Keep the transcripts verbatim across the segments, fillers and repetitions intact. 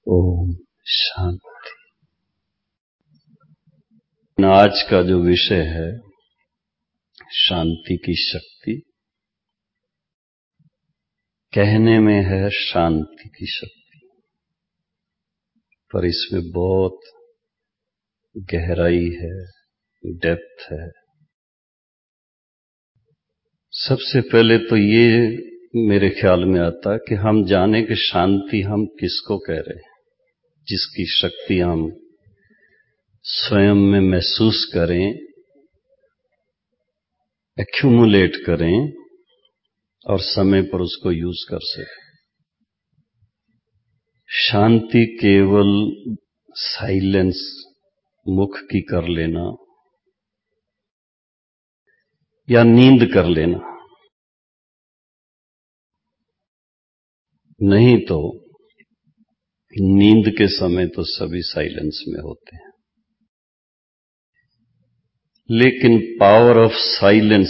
ओम शांति। आज का जो विषय है शांति की शक्ति, कहने में है शांति की शक्ति, पर इसमें बहुत गहराई है, डेप्थ है। सबसे पहले तो ये मेरे ख्याल में आता है कि हम जाने कि शांति हम किसको कह रहे हैं, जिसकी शक्ति हम स्वयं में महसूस करें, एक्यूमुलेट करें और समय पर उसको यूज कर सकें। शांति केवल साइलेंस, मुख की कर लेना या नींद कर लेना नहीं, तो नींद के समय तो सभी साइलेंस में होते हैं, लेकिन पावर ऑफ साइलेंस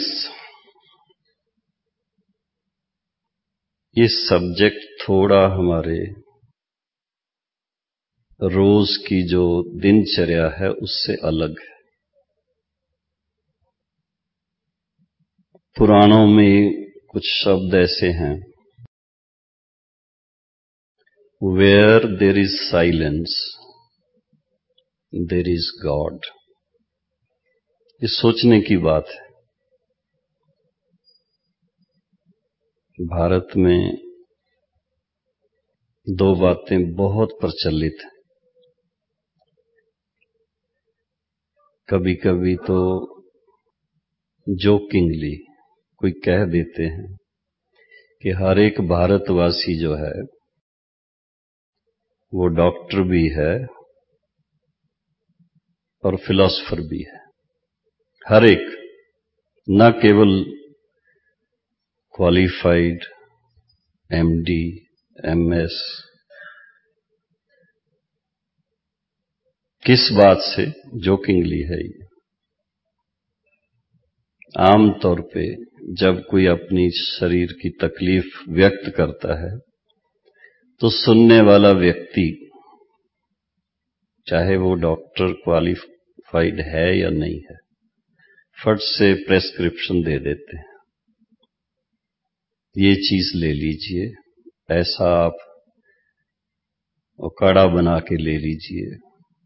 ये सब्जेक्ट थोड़ा हमारे रोज की जो दिनचर्या है उससे अलग है। पुराणों में कुछ शब्द ऐसे हैं, where there is silence there is God. ये सोचने की बात है। भारत में दो बातें बहुत प्रचलित हैं। कभी कभी तो जोकिंगली कोई कह देते हैं कि हर एक भारतवासी जो है वो डॉक्टर भी है और फिलॉसफर भी है। हर एक, न केवल क्वालिफाइड एमडी, एमएस। किस बात से? जोकिंगली है ये। आम तौर पे जब कोई अपनी शरीर की तकलीफ व्यक्त करता है तो सुनने वाला व्यक्ति, चाहे वो डॉक्टर क्वालिफाइड है या नहीं है, फट से प्रेस्क्रिप्शन दे देते हैं, ये चीज ले लीजिए, ऐसा आप काढ़ा बना के ले लीजिए।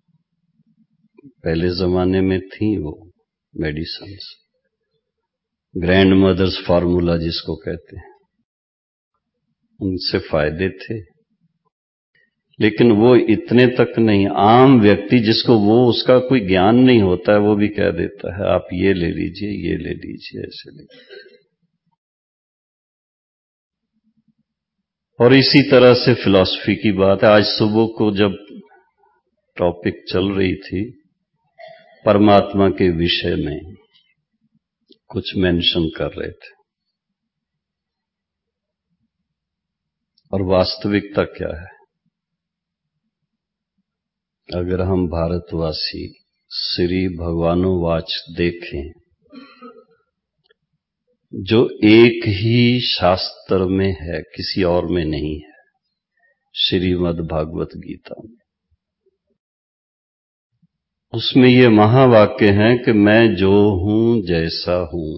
पहले जमाने में थी वो मेडिसिन्स, ग्रैंड मदर्स फार्मूला जिसको कहते हैं, उनसे फायदे थे, लेकिन वो इतने तक नहीं। आम व्यक्ति जिसको वो उसका कोई ज्ञान नहीं होता है, वो भी कह देता है आप ये ले लीजिए, ये ले लीजिए, ऐसे लीजिए। और इसी तरह से फिलॉसफी की बात है। आज सुबह को जब टॉपिक चल रही थी परमात्मा के विषय में, कुछ मेंशन कर रहे थे, और वास्तविकता क्या है? अगर हम भारतवासी श्री भगवानोवाच देखें, जो एक ही शास्त्र में है, किसी और में नहीं है, श्रीमद् भागवत गीता में, उसमें ये महावाक्य है कि मैं जो हूं जैसा हूं,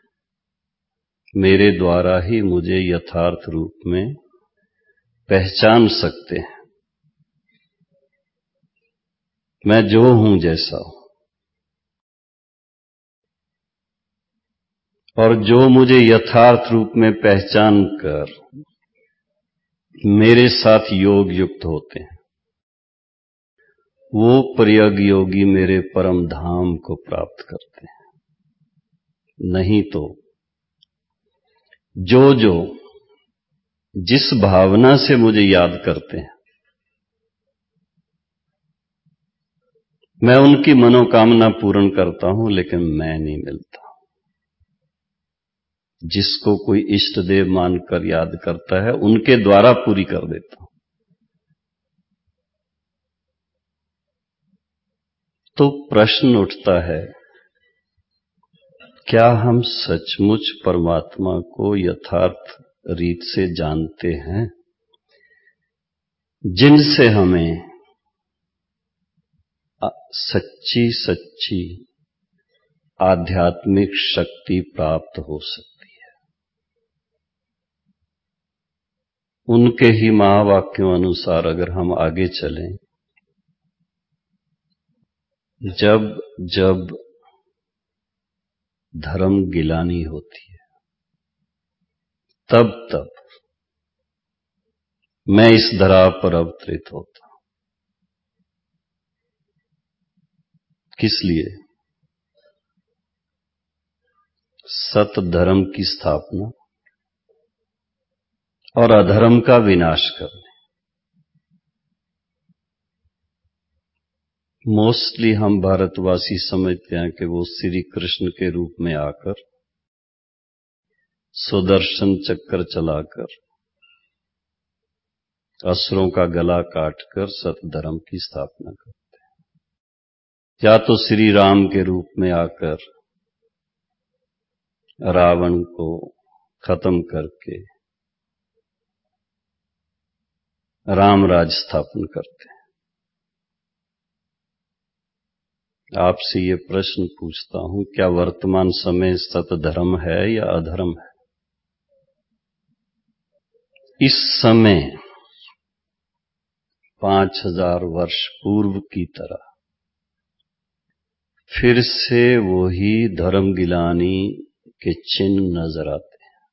मेरे द्वारा ही मुझे यथार्थ रूप में पहचान सकते हैं। मैं जो हूं जैसा हूं, और जो मुझे यथार्थ रूप में पहचान कर मेरे साथ योग युक्त होते हैं, वो प्रयग योगी मेरे परम धाम को प्राप्त करते हैं। नहीं तो जो जो जिस भावना से मुझे याद करते हैं, मैं उनकी मनोकामना पूर्ण करता हूं, लेकिन मैं नहीं मिलता। जिसको कोई इष्ट देव मानकर याद करता है, उनके द्वारा पूरी कर देता हूं। तो प्रश्न उठता है, क्या हम सचमुच परमात्मा को यथार्थ रीत से जानते हैं? जिनसे हमें सच्ची सच्ची आध्यात्मिक शक्ति प्राप्त हो सकती है। उनके ही महावाक्यों अनुसार अगर हम आगे चलें, जब जब धर्म गिलानी होती है तब तब मैं इस धरा पर अवतरित होता हूं। किस लिए? सत धर्म की स्थापना और अधर्म का विनाश करने। मोस्टली हम भारतवासी समझते हैं कि वो श्री कृष्ण के रूप में आकर सुदर्शन चक्र चलाकर असुरों का गला काटकर सत धर्म की स्थापना करते हैं, या तो श्री राम के रूप में आकर रावण को खत्म करके राम राज स्थापन करते हैं। आपसे ये प्रश्न पूछता हूं, क्या वर्तमान समय सत धर्म है या अधर्म है? इस समय पांच हजार वर्ष पूर्व की तरह फिर से वही धर्म गिलानी के चिन्ह नजर आते हैं।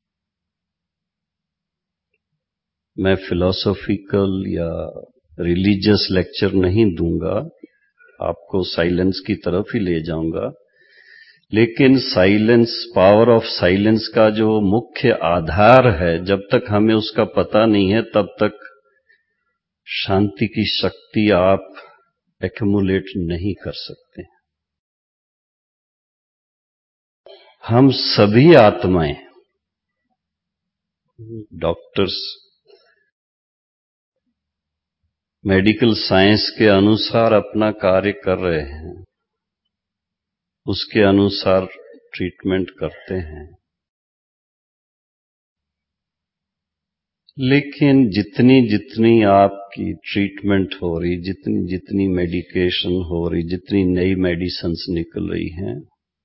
मैं फिलॉसॉफिकल या रिलीजियस लेक्चर नहीं दूंगा, आपको साइलेंस की तरफ ही ले जाऊंगा, लेकिन साइलेंस, पावर ऑफ साइलेंस का जो मुख्य आधार है, जब तक हमें उसका पता नहीं है तब तक शांति की शक्ति आप एक्यूमुलेट नहीं कर सकते। हम सभी आत्माएं, डॉक्टर्स मेडिकल साइंस के अनुसार अपना कार्य कर रहे हैं, उसके अनुसार ट्रीटमेंट करते हैं, लेकिन जितनी जितनी आपकी ट्रीटमेंट हो रही, जितनी जितनी मेडिकेशन हो रही, जितनी नई मेडिसिन्स निकल रही हैं,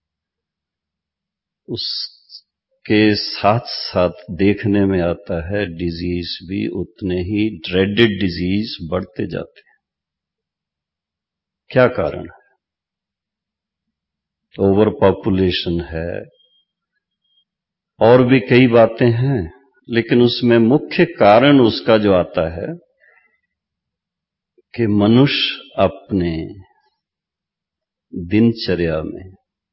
उसके साथ साथ देखने में आता है डिजीज भी उतने ही ड्रेडेड डिजीज बढ़ते जाते हैं। क्या कारण है? ओवर पॉपुलेशन है और भी कई बातें हैं, लेकिन उसमें मुख्य कारण उसका जो आता है कि मनुष्य अपने दिनचर्या में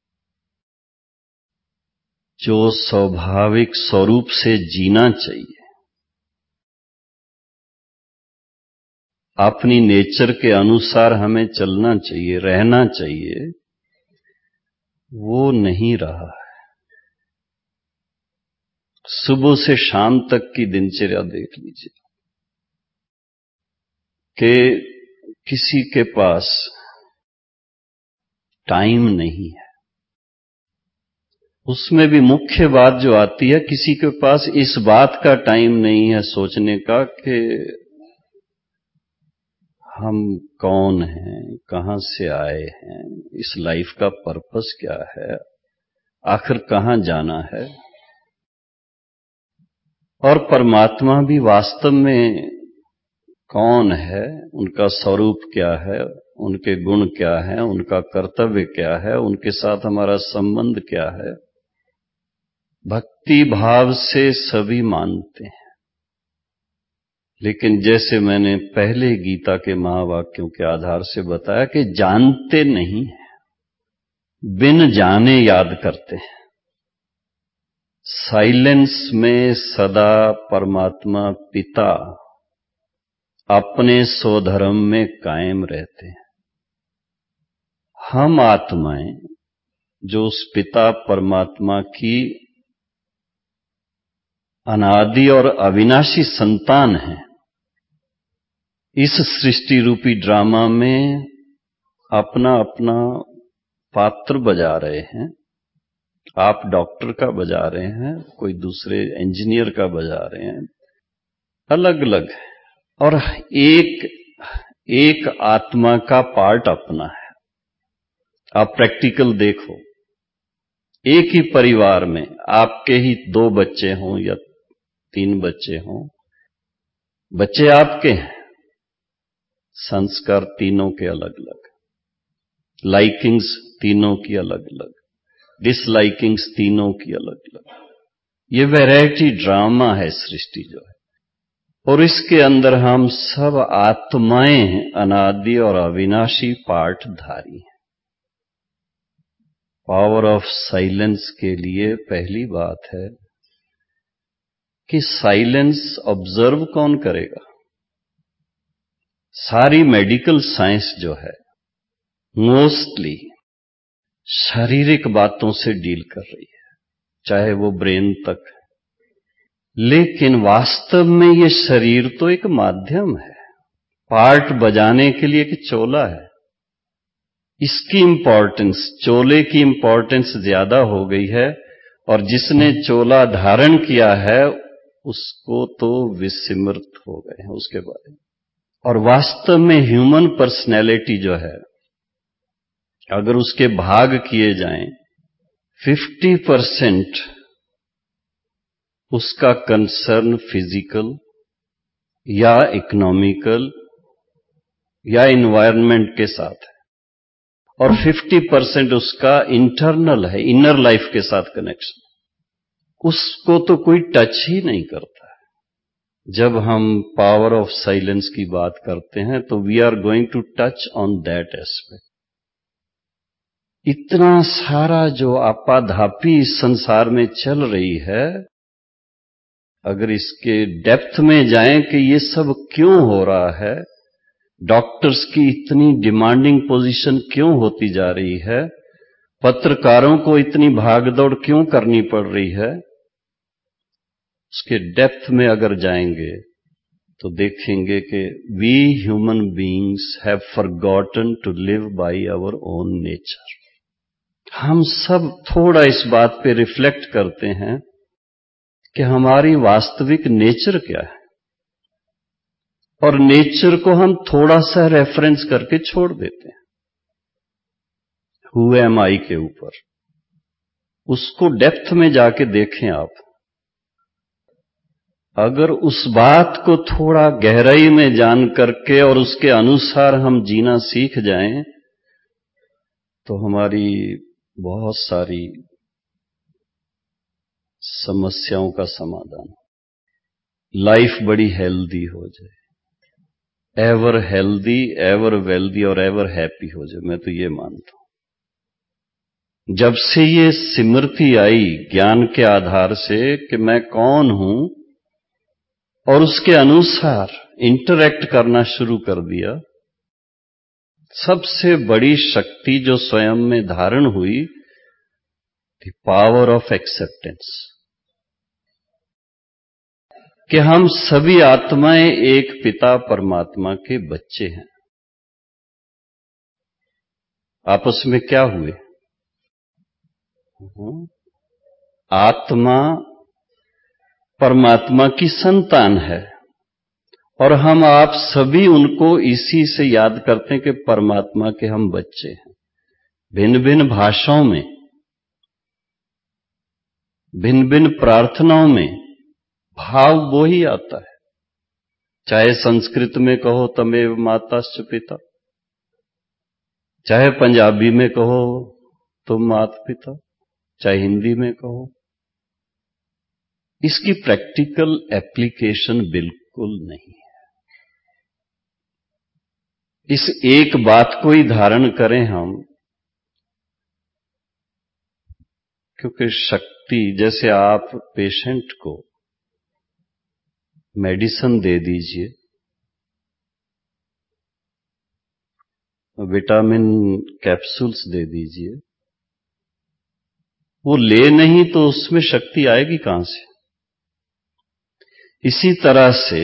जो स्वाभाविक स्वरूप से जीना चाहिए, अपनी नेचर के अनुसार हमें चलना चाहिए, रहना चाहिए, वो नहीं रहा है। सुबह से शाम तक की दिनचर्या देख लीजिए कि किसी के पास टाइम नहीं है। उसमें भी मुख्य बात जो आती है, किसी के पास इस बात का टाइम नहीं है सोचने का कि हम कौन हैं, कहां से आए हैं, इस लाइफ का पर्पस क्या है, आखिर कहां जाना है, और परमात्मा भी वास्तव में कौन है, उनका स्वरूप क्या है, उनके गुण क्या है, उनका कर्तव्य क्या है, उनके साथ हमारा संबंध क्या है। भक्ति भाव से सभी मानते हैं, लेकिन जैसे मैंने पहले गीता के महावाक्यों के आधार से बताया कि जानते नहीं हैं, बिन जाने याद करते हैं। साइलेंस में सदा परमात्मा पिता अपने स्वधर्म में कायम रहते हैं। हम आत्माएं जो उस पिता परमात्मा की अनादि और अविनाशी संतान हैं, इस सृष्टि रूपी ड्रामा में अपना अपना पात्र बजा रहे हैं। आप डॉक्टर का बजा रहे हैं, कोई दूसरे इंजीनियर का बजा रहे हैं, अलग अलग और एक एक आत्मा का पार्ट अपना है। आप प्रैक्टिकल देखो, एक ही परिवार में आपके ही दो बच्चे हों या तीन बच्चे हों, बच्चे आपके हैं, संस्कार तीनों के अलग अलग, लाइकिंग्स तीनों की अलग अलग, डिसलाइकिंग्स तीनों की अलग अलग। ये वैरायटी ड्रामा है सृष्टि जो है, और इसके अंदर हम सब आत्माएं अनादि और अविनाशी पार्टधारी हैं। पावर ऑफ साइलेंस के लिए पहली बात है कि साइलेंस ऑब्जर्व कौन करेगा। सारी मेडिकल साइंस जो है मोस्टली शारीरिक बातों से डील कर रही है, चाहे वो ब्रेन तक है, लेकिन वास्तव में ये शरीर तो एक माध्यम है, पार्ट बजाने के लिए एक चोला है। इसकी इंपॉर्टेंस, चोले की इंपॉर्टेंस ज्यादा हो गई है, और जिसने चोला धारण किया है उसको तो विस्मृत हो गए हैं उसके बारे में। और वास्तव में ह्यूमन पर्सनैलिटी जो है, अगर उसके भाग किए जाएं, फिफ्टी परसेंट उसका कंसर्न फिजिकल या इकोनॉमिकल या इन्वायरमेंट के साथ है, और फिफ्टी परसेंट उसका इंटरनल है, इनर लाइफ के साथ कनेक्शन। उसको तो कोई टच ही नहीं करता है। जब हम पावर ऑफ साइलेंस की बात करते हैं तो we are going to touch on that aspect. इतना सारा जो आपाधापी इस संसार में चल रही है, अगर इसके डेप्थ में जाएं कि ये सब क्यों हो रहा है, डॉक्टर्स की इतनी डिमांडिंग पोजीशन क्यों होती जा रही है, पत्रकारों को इतनी भागदौड़ क्यों करनी पड़ रही है, उसके डेप्थ में अगर जाएंगे तो देखेंगे कि we human beings have forgotten to live by our own nature. हम सब थोड़ा इस बात पे रिफ्लेक्ट करते हैं कि हमारी वास्तविक नेचर क्या है, और नेचर को हम थोड़ा सा रेफरेंस करके छोड़ देते हैं हु एम आई के ऊपर। उसको डेप्थ में जाके देखें आप, अगर उस बात को थोड़ा गहराई में जान करके और उसके अनुसार हम जीना सीख जाएं तो हमारी बहुत सारी समस्याओं का समाधान, लाइफ बड़ी हेल्दी हो जाए, एवर हेल्दी, एवर वेल्दी और एवर हैप्पी हो जाए। मैं तो ये मानता हूं, जब से ये स्मृति आई ज्ञान के आधार से कि मैं कौन हूं और उसके अनुसार इंटरैक्ट करना शुरू कर दिया, सबसे बड़ी शक्ति जो स्वयं में धारण हुई थी पावर ऑफ एक्सेप्टेंस, कि हम सभी आत्माएं एक पिता परमात्मा के बच्चे हैं। आपस में क्या हुए, आत्मा परमात्मा की संतान है, और हम आप सभी उनको इसी से याद करते हैं कि परमात्मा के हम बच्चे हैं। भिन्न भिन्न भाषाओं में, भिन्न भिन्न प्रार्थनाओं में भाव वो ही आता है, चाहे संस्कृत में कहो तमेव माताश्च पिता, चाहे पंजाबी में कहो तुम माता पिता, चाहे हिंदी में कहो। इसकी प्रैक्टिकल एप्लीकेशन बिल्कुल नहीं है। इस एक बात को ही धारण करें हम, क्योंकि शक्ति, जैसे आप पेशेंट को मेडिसिन दे दीजिए, विटामिन कैप्सूल्स दे दीजिए, वो ले नहीं तो उसमें शक्ति आएगी कहां से। इसी तरह से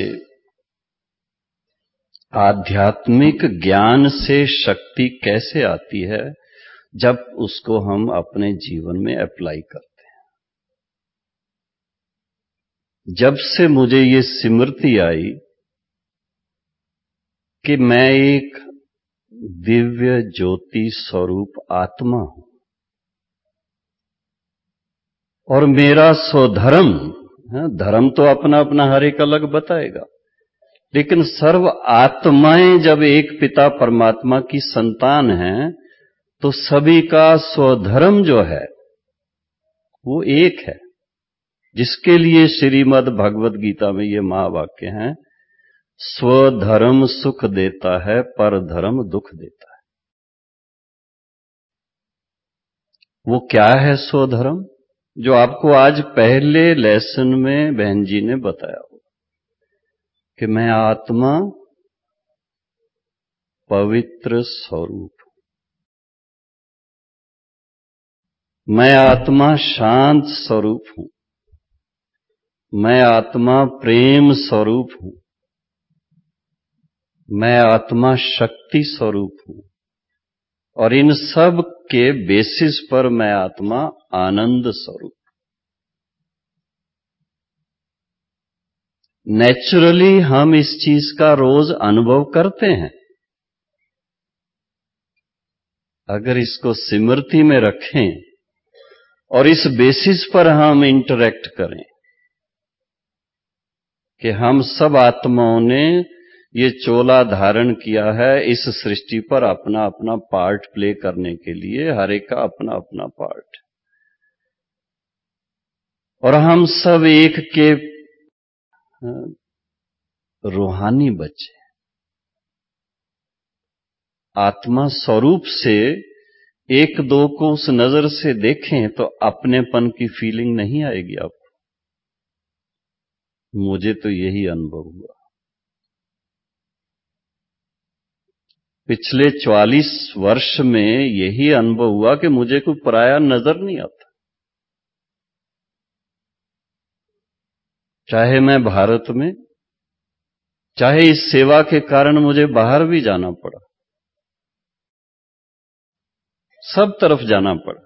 आध्यात्मिक ज्ञान से शक्ति कैसे आती है, जब उसको हम अपने जीवन में अप्लाई करते हैं। जब से मुझे ये स्मृति आई कि मैं एक दिव्य ज्योति स्वरूप आत्मा हूं और मेरा स्वधर्म, धर्म तो अपना अपना हर एक अलग बताएगा, लेकिन सर्व आत्माएं जब एक पिता परमात्मा की संतान हैं तो सभी का स्वधर्म जो है वो एक है, जिसके लिए श्रीमद् भगवद गीता में ये महावाक्य हैं, स्वधर्म सुख देता है, पर धर्म दुख देता है। वो क्या है स्वधर्म? जो आपको आज पहले लेसन में बहन जी ने बताया हो कि मैं आत्मा पवित्र स्वरूप, मैं आत्मा शांत स्वरूप हूं, मैं आत्मा प्रेम स्वरूप हूं, मैं आत्मा शक्ति स्वरूप हूं, और इन सब के बेसिस पर मैं आत्मा आनंद स्वरूप। नेचुरली हम इस चीज का रोज अनुभव करते हैं। अगर इसको स्मृति में रखें और इस बेसिस पर हम इंटरेक्ट करें कि हम सब आत्माओं ने ये चोला धारण किया है इस सृष्टि पर अपना अपना पार्ट प्ले करने के लिए, हर एक का अपना अपना पार्ट, और हम सब एक के रूहानी बच्चे। आत्मा स्वरूप से एक दो को उस नजर से देखें तो अपनेपन की फीलिंग नहीं आएगी आपको। मुझे तो यही अनुभव हुआ। पिछले चौवालीस वर्ष में यही अनुभव हुआ कि मुझे कोई पराया नजर नहीं आता। चाहे मैं भारत में, चाहे इस सेवा के कारण मुझे बाहर भी जाना पड़ा, सब तरफ जाना पड़ा,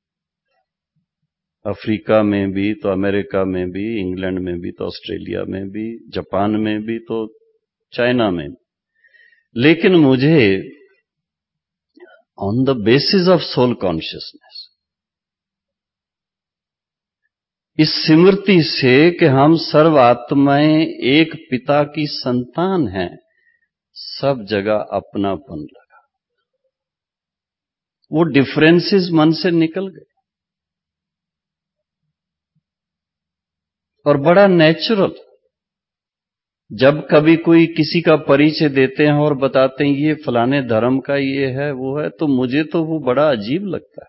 अफ्रीका में भी तो, अमेरिका में भी, इंग्लैंड में भी तो, ऑस्ट्रेलिया में भी, जापान में भी तो, चाइना में भी, लेकिन मुझे on the basis of soul consciousness, इस स्मृति से कि हम सर्व आत्माएं एक पिता की संतान हैं, सब जगह अपनापन लगा। वो डिफरेंसेस मन से निकल गए और बड़ा नेचुरल। जब कभी कोई किसी का परिचय देते हैं और बताते हैं ये फलाने धर्म का ये है वो है, तो मुझे तो वो बड़ा अजीब लगता है।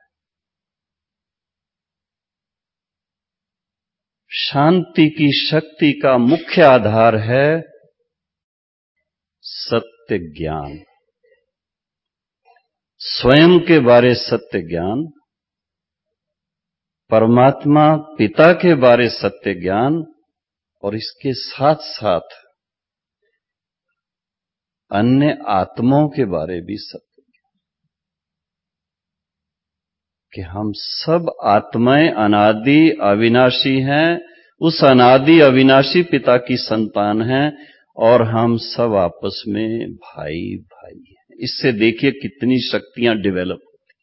शांति की शक्ति का मुख्य आधार है सत्य ज्ञान, स्वयं के बारे सत्य ज्ञान, परमात्मा पिता के बारे सत्य ज्ञान, और इसके साथ साथ अन्य आत्माओं के बारे भी सत्य ज्ञान कि हम सब आत्माएं अनादि अविनाशी हैं, उस अनादि अविनाशी पिता की संतान हैं, और हम सब आपस में भाई भाई हैं। इससे देखिए कितनी शक्तियां डेवलप होती।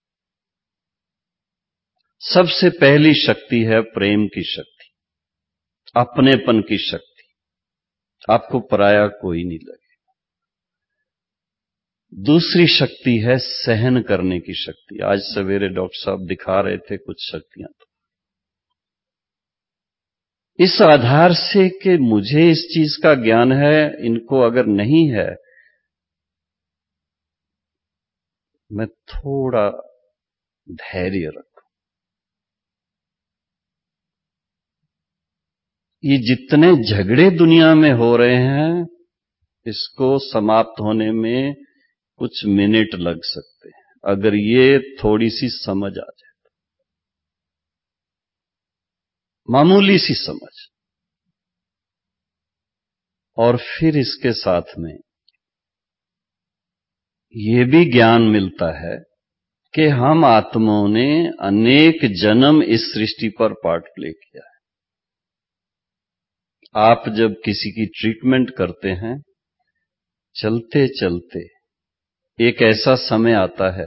सबसे पहली शक्ति है प्रेम की शक्ति, अपनेपन की शक्ति, आपको पराया कोई नहीं लगेगा। दूसरी शक्ति है सहन करने की शक्ति। आज सवेरे डॉक्टर साहब दिखा रहे थे कुछ शक्तियां, तो इस आधार से कि मुझे इस चीज का ज्ञान है, इनको अगर नहीं है, मैं थोड़ा धैर्य रखूं। ये जितने झगड़े दुनिया में हो रहे हैं, इसको समाप्त होने में कुछ मिनट लग सकते हैं, अगर ये थोड़ी सी समझ आ जाए, मामूली सी समझ। और फिर इसके साथ में ये भी ज्ञान मिलता है कि हम आत्माओं ने अनेक जन्म इस सृष्टि पर पार्ट प्ले किया है। आप जब किसी की ट्रीटमेंट करते हैं चलते चलते एक ऐसा समय आता है,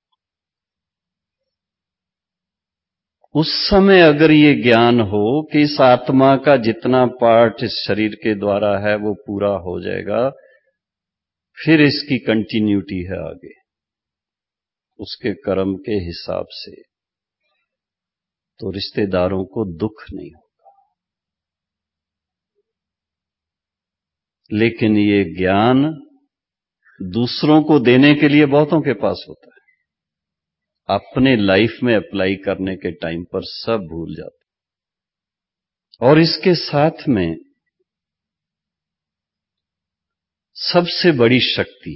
उस समय अगर ये ज्ञान हो कि इस आत्मा का जितना पार्ट इस शरीर के द्वारा है वो पूरा हो जाएगा, फिर इसकी कंटिन्यूटी है आगे उसके कर्म के हिसाब से, तो रिश्तेदारों को दुख नहीं होगा। लेकिन ये ज्ञान दूसरों को देने के लिए बहुतों के पास होता है, अपने लाइफ में अप्लाई करने के टाइम पर सब भूल जाते। और इसके साथ में सबसे बड़ी शक्ति,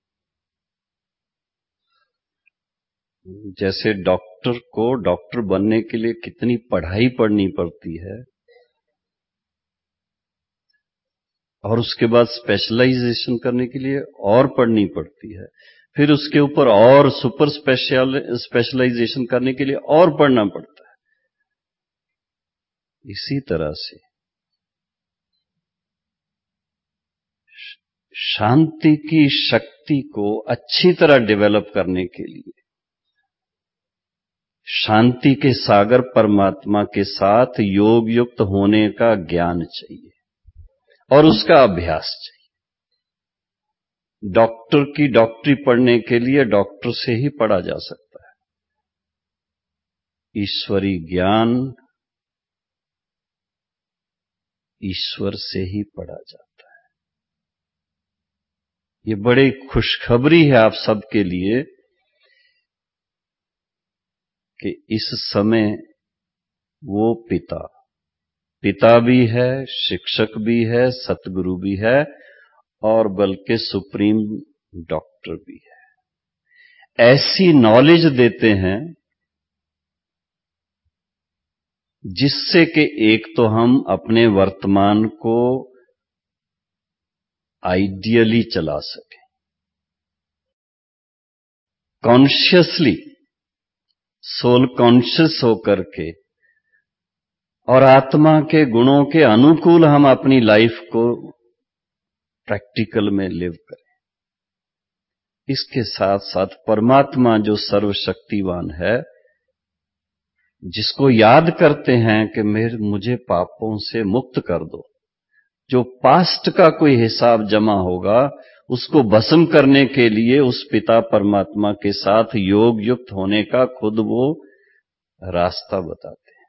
जैसे डॉक्टर को डॉक्टर बनने के लिए कितनी पढ़ाई पढ़नी पड़ती है और उसके बाद स्पेशलाइजेशन करने के लिए और पढ़नी पड़ती है, फिर उसके ऊपर और सुपर स्पेशल स्पेशलाइजेशन करने के लिए और पढ़ना पड़ता है। इसी तरह से शांति की शक्ति को अच्छी तरह डेवलप करने के लिए शांति के सागर परमात्मा के साथ योग युक्त होने का ज्ञान चाहिए और उसका अभ्यास चाहिए। डॉक्टर की डॉक्टरी पढ़ने के लिए डॉक्टर से ही पढ़ा जा सकता है, ईश्वरी ज्ञान ईश्वर से ही पढ़ा जाता है। ये बड़ी खुशखबरी है आप सबके लिए कि इस समय वो पिता पिता भी है, शिक्षक भी है, सतगुरु भी है और बल्कि सुप्रीम डॉक्टर भी है। ऐसी नॉलेज देते हैं जिससे कि एक तो हम अपने वर्तमान को आइडियली चला सकें, कॉन्शियसली सोल कॉन्शियस होकर के, और आत्मा के गुणों के अनुकूल हम अपनी लाइफ को प्रैक्टिकल में लिव करें। इसके साथ साथ परमात्मा जो सर्वशक्तिवान है, जिसको याद करते हैं कि मेरे मुझे पापों से मुक्त कर दो, जो पास्ट का कोई हिसाब जमा होगा उसको भस्म करने के लिए उस पिता परमात्मा के साथ योग युक्त होने का खुद वो रास्ता बताते हैं।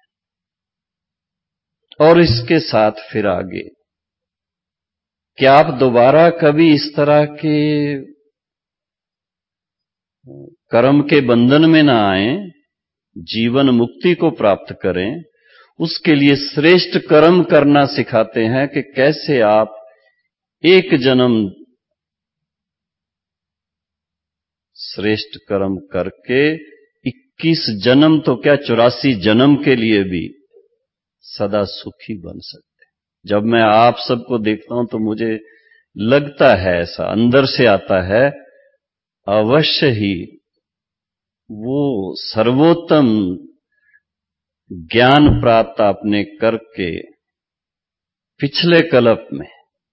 और इसके साथ फिर आगे कि आप दोबारा कभी इस तरह के कर्म के बंधन में ना आए, जीवन मुक्ति को प्राप्त करें, उसके लिए श्रेष्ठ कर्म करना सिखाते हैं कि कैसे आप एक जन्म श्रेष्ठ कर्म करके इक्कीस जन्म तो क्या चौरासी जन्म के लिए भी सदा सुखी बन सकते। जब मैं आप सबको देखता हूं तो मुझे लगता है, ऐसा अंदर से आता है, अवश्य ही वो सर्वोत्तम ज्ञान प्राप्त आपने करके पिछले कल्प में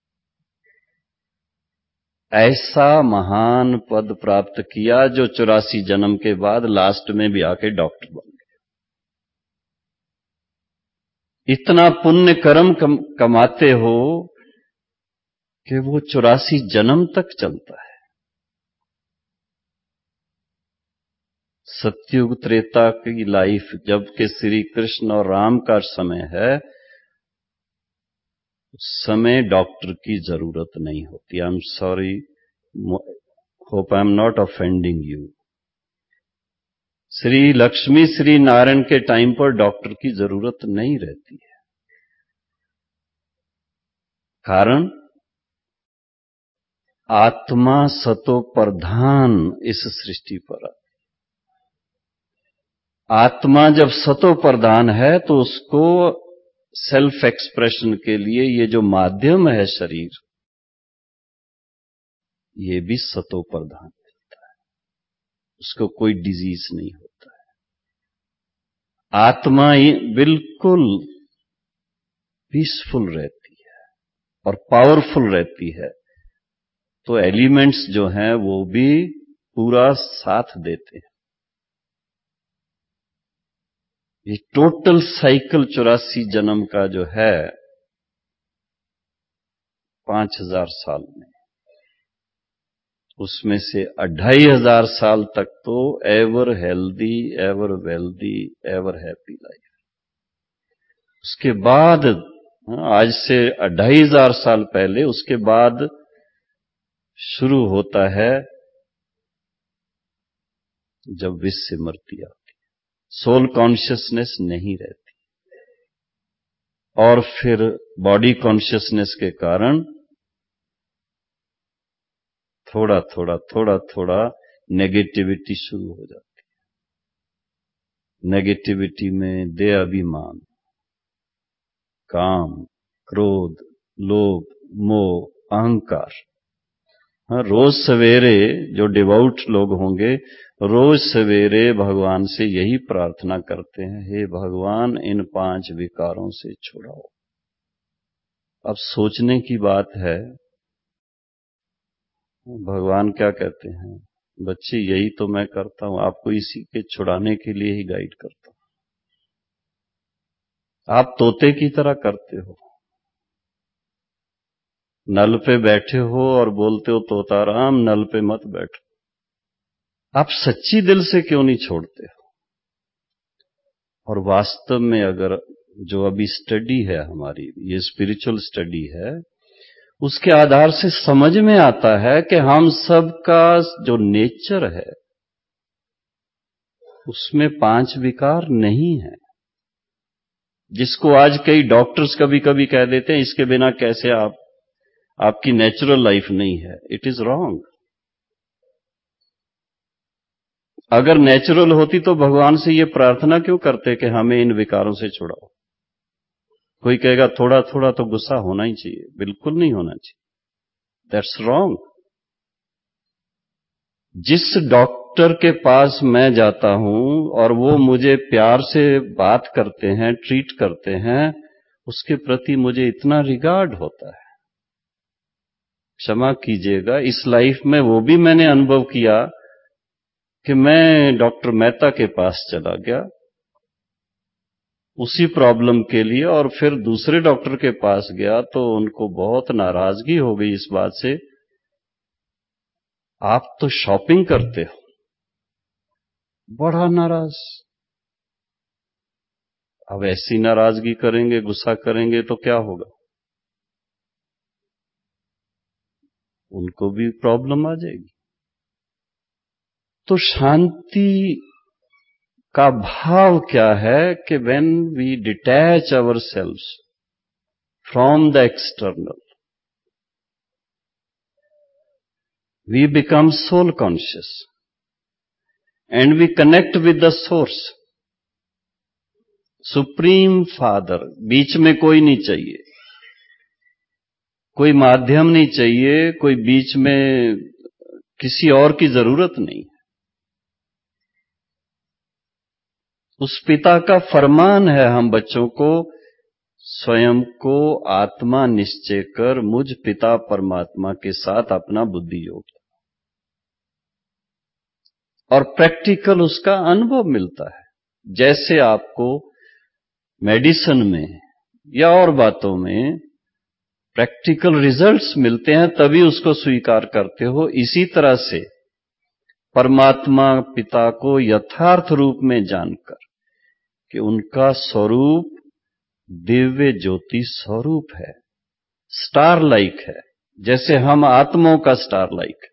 ऐसा महान पद प्राप्त किया जो चौरासी जन्म के बाद लास्ट में भी आके डॉक्टर बन गए। इतना पुण्य कर्म कम, कमाते हो कि वो चौरासी जन्म तक चलता है। सतयुग त्रेता की लाइफ जबकि श्री कृष्ण और राम का समय है, उस समय डॉक्टर की जरूरत नहीं होती। I am sorry, hope I am not offending you. Shri Lakshmi Shri Narayan के टाइम पर डॉक्टर की जरूरत नहीं रहती है। कारण आत्मा सतो प्रधान इस सृष्टि पर आती। आत्मा जब सतो प्रधान है तो उसको सेल्फ एक्सप्रेशन के लिए ये जो माध्यम है शरीर, ये भी सतो प्रधान होता है, उसको कोई डिजीज नहीं होता है। आत्मा ही बिल्कुल पीसफुल रहती है और पावरफुल रहती है। तो एलिमेंट्स जो हैं वो भी पूरा साथ देते हैं। ये टोटल साइकिल चौरासी जन्म का जो है पांच हजार साल में, उसमें से अढ़ाई हजार साल तक तो ever healthy, ever wealthy, ever happy life. उसके बाद आज से अढ़ाई हजार साल पहले, उसके बाद शुरू होता है जब विश्व मरती आती, सोल कॉन्शियसनेस नहीं रहती, और फिर बॉडी कॉन्शियसनेस के कारण थोड़ा थोड़ा थोड़ा थोड़ा नेगेटिविटी शुरू हो जाती है। नेगेटिविटी में देह अभिमान, काम, क्रोध, लोभ, मोह, अहंकार। हाँ, रोज सवेरे जो डिवोट लोग होंगे रोज सवेरे भगवान से यही प्रार्थना करते हैं, हे भगवान इन पांच विकारों से छुड़ाओ। अब सोचने की बात है, भगवान क्या कहते हैं, बच्चे यही तो मैं करता हूं, आपको इसी के छुड़ाने के लिए ही गाइड करता हूं। आप तोते की तरह करते हो, नल पे बैठे हो और बोलते हो तोताराम नल पे मत बैठो। आप सच्ची दिल से क्यों नहीं छोड़ते हो? और वास्तव में अगर जो अभी स्टडी है हमारी, ये स्पिरिचुअल स्टडी है, उसके आधार से समझ में आता है कि हम सबका जो नेचर है उसमें पांच विकार नहीं है, जिसको आज कई डॉक्टर्स कभी कभी कह देते हैं इसके बिना कैसे आप, आपकी नेचुरल लाइफ नहीं है। It is wrong. अगर नेचुरल होती तो भगवान से ये प्रार्थना क्यों करते कि हमें इन विकारों से छुड़ाओ? कोई कहेगा थोड़ा थोड़ा तो गुस्सा होना ही चाहिए, बिल्कुल नहीं होना चाहिए, दैट्स रॉन्ग। जिस डॉक्टर के पास मैं जाता हूं और वो मुझे प्यार से बात करते हैं, ट्रीट करते हैं, उसके प्रति मुझे इतना रिगार्ड होता है। क्षमा कीजिएगा, इस लाइफ में वो भी मैंने अनुभव किया कि मैं डॉक्टर मेहता के पास चला गया उसी प्रॉब्लम के लिए, और फिर दूसरे डॉक्टर के पास गया तो उनको बहुत नाराजगी हो गई इस बात से, आप तो शॉपिंग करते हो। बड़ा नाराज। अब ऐसी नाराजगी करेंगे, गुस्सा करेंगे तो क्या होगा? उनको भी प्रॉब्लम आ जाएगी। तो शांति का भाव क्या है कि when we detach our selves from the external, we become soul conscious and we connect with the source, supreme father. बीच में कोई नहीं चाहिए, कोई माध्यम नहीं चाहिए, कोई बीच में किसी और की जरूरत नहीं। उस पिता का फरमान है हम बच्चों को, स्वयं को आत्मा निश्चय कर मुझ पिता परमात्मा के साथ अपना बुद्धि योग, और प्रैक्टिकल उसका अनुभव मिलता है। जैसे आपको मेडिसिन में या और बातों में प्रैक्टिकल रिजल्ट्स मिलते हैं तभी उसको स्वीकार करते हो, इसी तरह से परमात्मा पिता को यथार्थ रूप में जानकर कि उनका स्वरूप दिव्य ज्योति स्वरूप है, स्टार लाइक है, जैसे हम आत्माओं का स्टार लाइक है।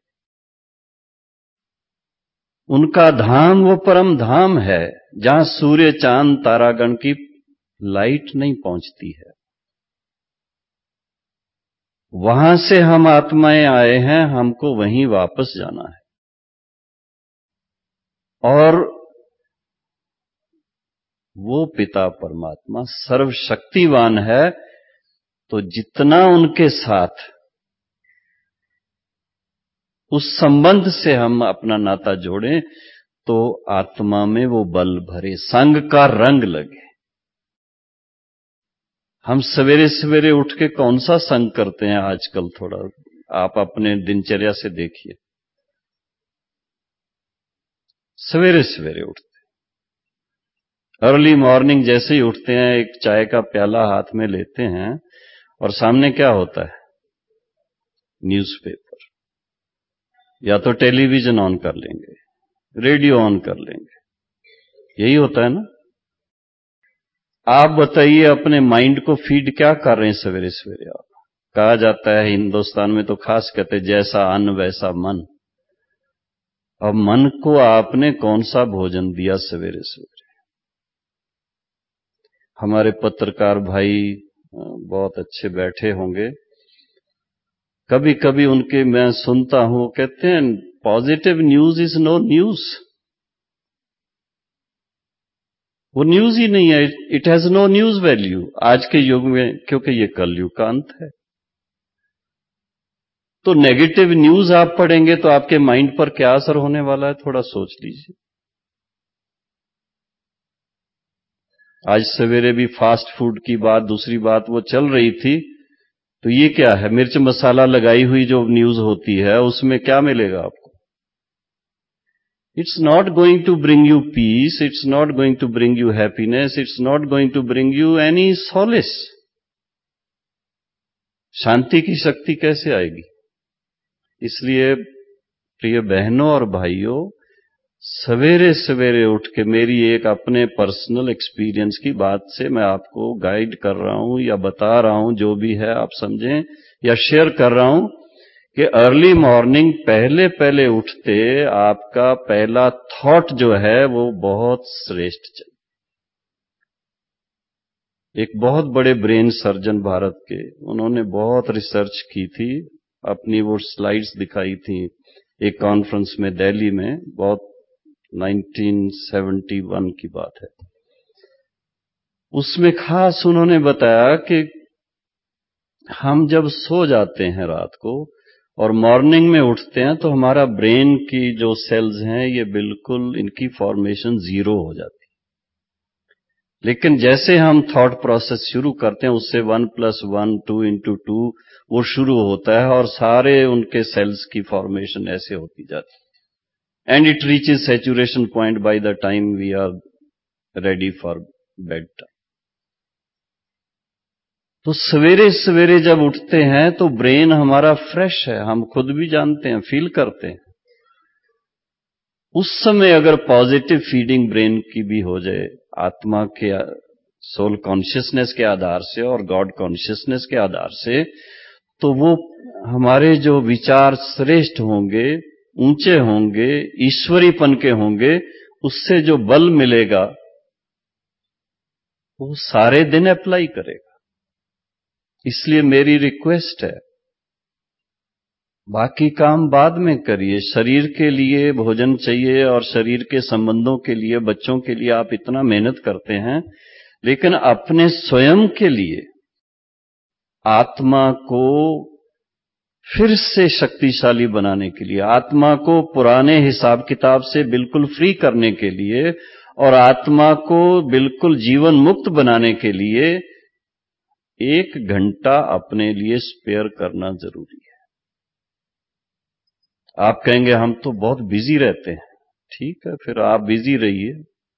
उनका धाम वो परम धाम है जहां सूर्य चांद तारागण की लाइट नहीं पहुंचती है। वहां से हम आत्माएं आए हैं, हमको वहीं वापस जाना है। और वो पिता परमात्मा सर्वशक्तिवान है, तो जितना उनके साथ उस संबंध से हम अपना नाता जोड़ें तो आत्मा में वो बल भरे, संग का रंग लगे। हम सवेरे सवेरे उठ के कौन सा संग करते हैं आजकल? थोड़ा आप अपने दिनचर्या से देखिए। सवेरे सवेरे उठते, अर्ली मॉर्निंग जैसे ही उठते हैं, एक चाय का प्याला हाथ में लेते हैं और सामने क्या होता है? न्यूज़पेपर, या तो टेलीविजन ऑन कर लेंगे, रेडियो ऑन कर लेंगे, यही होता है ना। आप बताइए अपने माइंड को फीड क्या कर रहे हैं सवेरे सवेरे आप? कहा जाता है हिंदुस्तान में तो खास कहते हैं, जैसा अन्न वैसा मन। अब मन को आपने कौन सा भोजन दिया सवेरे सवेरे? हमारे पत्रकार भाई बहुत अच्छे बैठे होंगे, कभी कभी उनके मैं सुनता हूं, कहते हैं positive news is no news. वो न्यूज ही नहीं है, it has no news value आज के युग में, क्योंकि ये कलयुग का अंत है। तो नेगेटिव न्यूज आप पढ़ेंगे तो आपके माइंड पर क्या असर होने वाला है, थोड़ा सोच लीजिए। आज सवेरे भी फास्ट फूड की बात, दूसरी बात वो चल रही थी, तो ये क्या है? मिर्च मसाला लगाई हुई जो न्यूज होती है, उसमें क्या मिलेगा आपको? It's not going to bring you peace, it's not going to bring you happiness, it's not going to bring you any solace. शांति की शक्ति कैसे आएगी? इसलिए प्रिय बहनों और भाइयों, सवेरे सवेरे उठ के, मेरी एक अपने पर्सनल एक्सपीरियंस की बात से मैं आपको गाइड कर रहा हूं या बता रहा हूं, जो भी है आप समझें, या शेयर कर रहा हूं कि अर्ली मॉर्निंग पहले पहले उठते आपका पहला थॉट जो है वो बहुत श्रेष्ठ चाहिए। एक बहुत बड़े ब्रेन सर्जन भारत के, उन्होंने बहुत रिसर्च की थी, अपनी वो स्लाइड्स दिखाई थी एक कॉन्फ्रेंस में दिल्ली में, बहुत उन्नीस सौ इकहत्तर की बात है। उसमें खास उन्होंने बताया कि हम जब सो जाते हैं रात को और मॉर्निंग में उठते हैं तो हमारा ब्रेन की जो सेल्स हैं ये बिल्कुल, इनकी फॉर्मेशन जीरो हो जाती है। लेकिन जैसे हम थॉट प्रोसेस शुरू करते हैं, उससे one plus one two into two वो शुरू होता है और सारे उनके सेल्स की फॉर्मेशन ऐसे होती जाती है, and it reaches saturation point by the time we are ready for bed time. तो सवेरे सवेरे जब उठते हैं तो ब्रेन हमारा फ्रेश है, हम खुद भी जानते हैं, फील करते हैं। उस समय अगर पॉजिटिव फीडिंग ब्रेन की भी हो जाए, आत्मा के सोल कॉन्शियसनेस के आधार से और गॉड कॉन्शियसनेस के आधार से, तो वो हमारे जो विचार श्रेष्ठ होंगे, ऊंचे होंगे, ईश्वरीपन के होंगे, उससे जो बल मिलेगा वो सारे दिन अप्लाई करेगा। इसलिए मेरी रिक्वेस्ट है, बाकी काम बाद में करिए। शरीर के लिए भोजन चाहिए और शरीर के संबंधों के लिए, बच्चों के लिए आप इतना मेहनत करते हैं, लेकिन अपने स्वयं के लिए, आत्मा को फिर से शक्तिशाली बनाने के लिए, आत्मा को पुराने हिसाब किताब से बिल्कुल फ्री करने के लिए और आत्मा को बिल्कुल जीवन मुक्त बनाने के लिए एक घंटा अपने लिए स्पेयर करना जरूरी है। आप कहेंगे हम तो बहुत बिजी रहते हैं, ठीक है, फिर आप बिजी रहिए।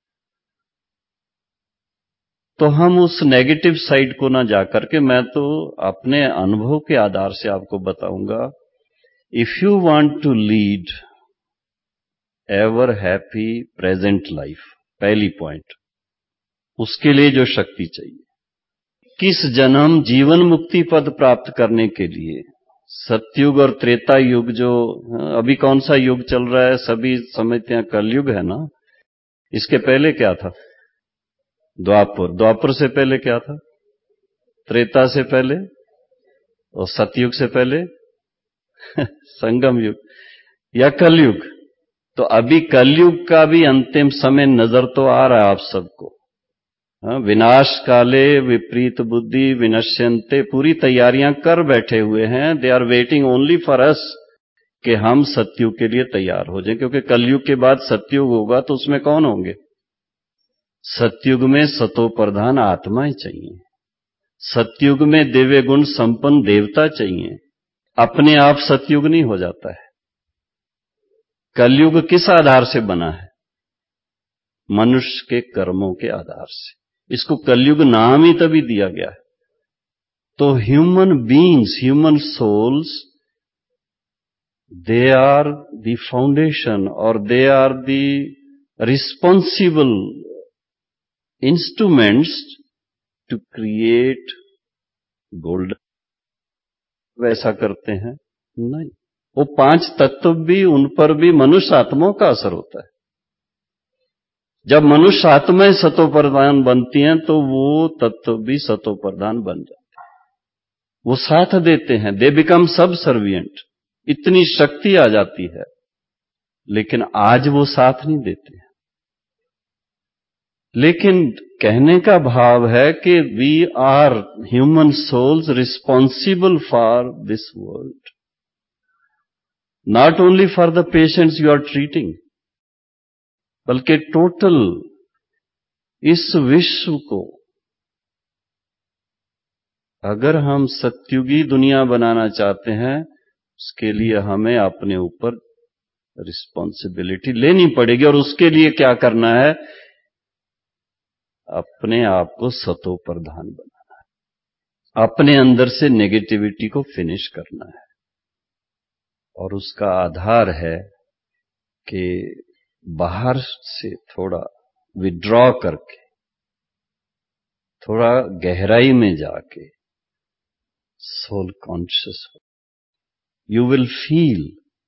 तो हम उस नेगेटिव साइड को ना जाकर के, मैं तो अपने अनुभव के आधार से आपको बताऊंगा, if you want to lead ever happy present life, पहली पॉइंट, उसके लिए जो शक्ति चाहिए, किस जन्म जीवन मुक्ति पद प्राप्त करने के लिए, सतयुग और त्रेता युग, जो अभी कौन सा युग चल रहा है, सभी समझते हैं कलयुग है ना। इसके पहले क्या था? द्वापर। द्वापर से पहले क्या था? त्रेता से पहले, और सतयुग से पहले संगम युग या कलयुग। तो अभी कलयुग का भी अंतिम समय नजर तो आ रहा है आप सबको। विनाश काले विपरीत बुद्धि विनश्यन्ते, पूरी तैयारियां कर बैठे हुए हैं। They are waiting only for us कि हम सतयुग के लिए तैयार हो जाएं, क्योंकि कलयुग के बाद सतयुग होगा तो उसमें कौन होंगे? सतयुग में सतो प्रधान आत्माएं चाहिए, सतयुग में दिव्य गुण संपन्न देवता चाहिए, अपने आप सतयुग नहीं हो जाता है। कलयुग किस आधार से बना है? मनुष्य के कर्मों के आधार से। इसको कलयुग नाम ही तभी दिया गया है। तो human beings, human souls, they are the foundation or they are the responsible instruments to create golden। वैसा करते हैं? नहीं। वो पांच तत्व भी, उन पर भी मनुष्य आत्माओं का असर होता है। जब मनुष्य आत्माएं सतो प्रधान बनती हैं तो वो तत्व भी सतो प्रधान बन जाते हैं, वो साथ देते हैं। दे बिकम सब सर्विएंट। इतनी शक्ति आ जाती है, लेकिन आज वो साथ नहीं देते हैं। लेकिन कहने का भाव है कि we are human souls responsible for this world, not only for the patients you are treating, बल्कि टोटल इस विश्व को अगर हम सत्युगी दुनिया बनाना चाहते हैं, उसके लिए हमें अपने ऊपर रिस्पॉन्सिबिलिटी लेनी पड़ेगी। और उसके लिए क्या करना है? अपने आप को सतो प्रधान बनाना है, अपने अंदर से नेगेटिविटी को फिनिश करना है। और उसका आधार है कि बाहर से थोड़ा विड्रॉ करके, थोड़ा गहराई में जाके सोल कॉन्शियस हो। यू विल फील,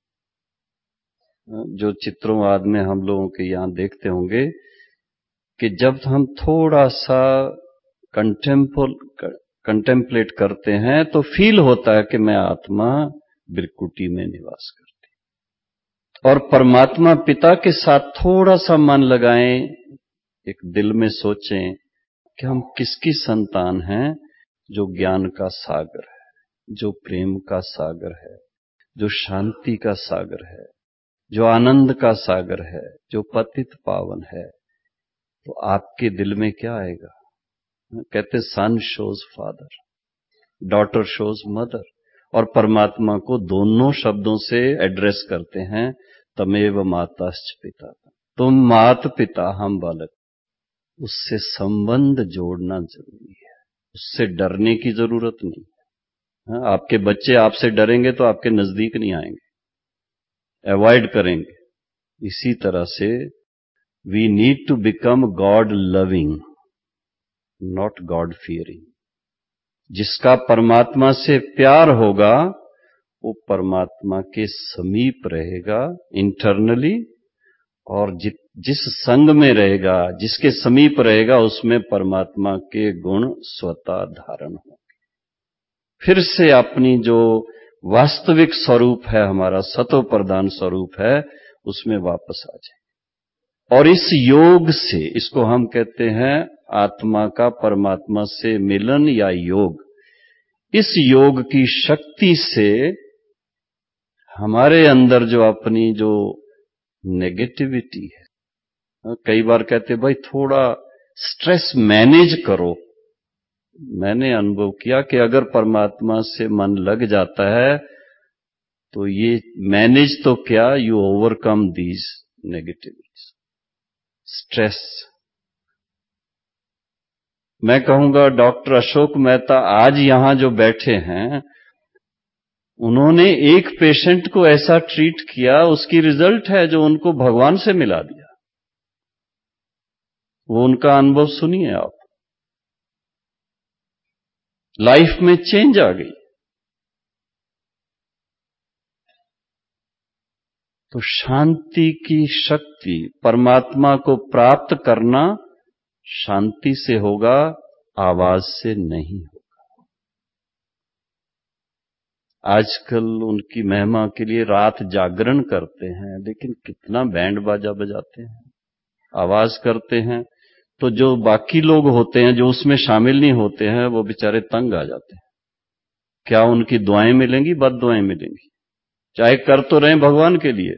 जो चित्रोंवाद में हम लोगों के यहां देखते होंगे कि जब हम थोड़ा सा कंटेम्पल कंटेम्पलेट करते हैं तो फील होता है कि मैं आत्मा बिरकुटी में निवास करती। और परमात्मा पिता के साथ थोड़ा सा मन लगाएं, एक दिल में सोचें कि हम किसकी संतान हैं, जो ज्ञान का सागर है, जो प्रेम का सागर है, जो शांति का सागर है, जो आनंद का सागर है, जो पतित पावन है। तो आपके दिल में क्या आएगा? कहते son shows father, daughter shows mother. और परमात्मा को दोनों शब्दों से एड्रेस करते हैं, तमेव माताश्च पिता। तुम मात पिता, हम बालक। उससे संबंध जोड़ना जरूरी है, उससे डरने की जरूरत नहीं है। आपके बच्चे आपसे डरेंगे तो आपके नजदीक नहीं आएंगे, अवॉइड करेंगे। इसी तरह से we need to become God loving, not God fearing. जिसका परमात्मा से प्यार होगा वो परमात्मा के समीप रहेगा इंटरनली, और जि, जिस संग में रहेगा, जिसके समीप रहेगा, उसमें परमात्मा के गुण स्वतः धारण होंगे। फिर से अपनी जो वास्तविक स्वरूप है, हमारा सतो प्रधान स्वरूप है, उसमें वापस आ जाए। और इस योग से, इसको हम कहते हैं आत्मा का परमात्मा से मिलन या योग। इस योग की शक्ति से हमारे अंदर जो अपनी जो नेगेटिविटी है, कई बार कहते भाई थोड़ा स्ट्रेस मैनेज करो। मैंने अनुभव किया कि अगर परमात्मा से मन लग जाता है तो ये मैनेज तो क्या, you overcome these negativities, stress. मैं कहूंगा डॉक्टर अशोक मेहता आज यहां जो बैठे हैं, उन्होंने एक पेशेंट को ऐसा ट्रीट किया, उसकी रिजल्ट है जो उनको भगवान से मिला दिया। वो उनका अनुभव सुनिए आप, लाइफ में चेंज आ गई। तो शांति की शक्ति, परमात्मा को प्राप्त करना शांति से होगा, आवाज से नहीं होगा। आजकल उनकी महिमा के लिए रात जागरण करते हैं, लेकिन कितना बैंड बाजा बजाते हैं, आवाज करते हैं, तो जो बाकी लोग होते हैं जो उसमें शामिल नहीं होते हैं, वो बेचारे तंग आ जाते हैं। क्या उनकी दुआएं मिलेंगी? बद दुआएं मिलेंगी, चाहे कर तो रहे भगवान के लिए।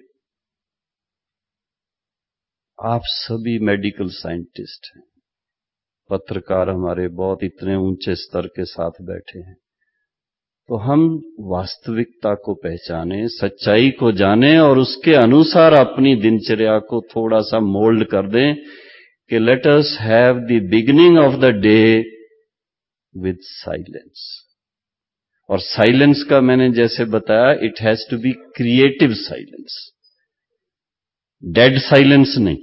आप सभी मेडिकल साइंटिस्ट हैं, पत्रकार हमारे बहुत इतने ऊंचे स्तर के साथ बैठे हैं। तो हम वास्तविकता को पहचाने, सच्चाई को जाने और उसके अनुसार अपनी दिनचर्या को थोड़ा सा मोल्ड कर दें कि let us have the beginning of the day with silence. और साइलेंस का मैंने जैसे बताया, it has to be creative silence, dead silence नहीं,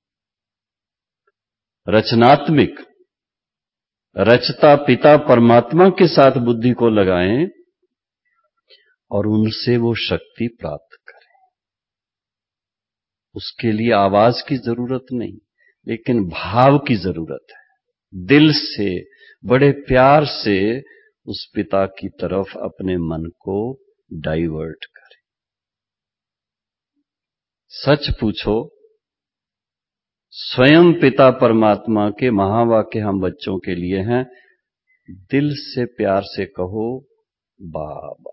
रचनात्मक। रचता पिता परमात्मा के साथ बुद्धि को लगाएं और उनसे वो शक्ति प्राप्त करें। उसके लिए आवाज की जरूरत नहीं, लेकिन भाव की जरूरत है। दिल से, बड़े प्यार से उस पिता की तरफ अपने मन को डाइवर्ट करें। सच पूछो, स्वयं पिता परमात्मा के महावाक्य हम बच्चों के लिए हैं। दिल से प्यार से कहो बाबा।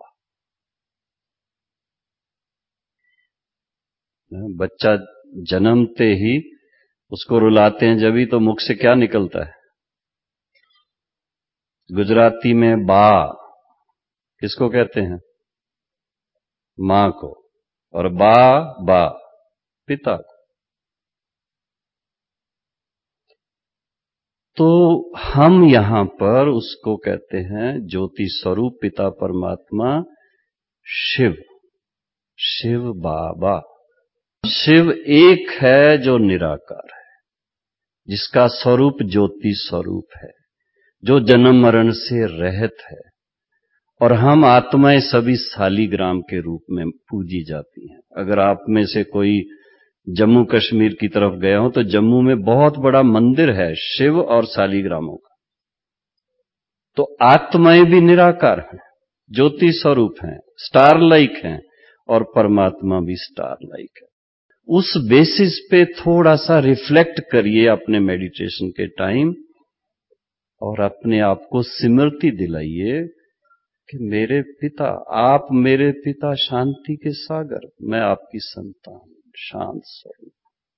बच्चा जन्मते ही उसको रुलाते हैं, जब ही तो मुख से क्या निकलता है? गुजराती में बा किसको कहते हैं? मां को। और बा बा पिता को। तो हम यहां पर उसको कहते हैं ज्योति स्वरूप पिता परमात्मा शिव, शिव बाबा। शिव एक है जो निराकार है, जिसका स्वरूप ज्योति स्वरूप है, जो जन्म मरण से रहित है। और हम आत्माएं सभी शालीग्राम के रूप में पूजी जाती हैं। अगर आप में से कोई जम्मू कश्मीर की तरफ गया हो तो जम्मू में बहुत बड़ा मंदिर है शिव और शालीग्रामों का। तो आत्माएं भी निराकार हैं, ज्योति स्वरूप हैं, स्टार लाइक हैं, और परमात्मा भी स्टार लाइक है। उस बेसिस पे थोड़ा सा रिफ्लेक्ट करिए अपने मेडिटेशन के टाइम और अपने आप को स्मृति दिलाइए कि मेरे पिता, आप मेरे पिता शांति के सागर, मैं आपकी संतान, शांत स्वरूप,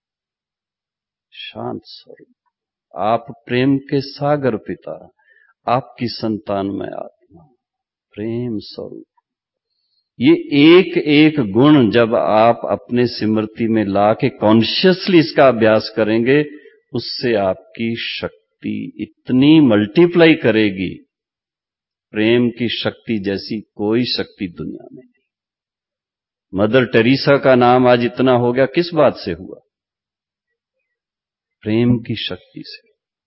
शांत स्वरूप। आप प्रेम के सागर पिता, आपकी संतान मैं आत्मा, प्रेम स्वरूप। ये एक एक गुण जब आप अपने स्मृति में ला के कॉन्शियसली इसका अभ्यास करेंगे, उससे आपकी शक्ति इतनी मल्टीप्लाई करेगी, प्रेम की शक्ति जैसी कोई शक्ति दुनिया में नहीं। मदर टेरेसा का नाम आज इतना हो गया, किस बात से हुआ? प्रेम की शक्ति से।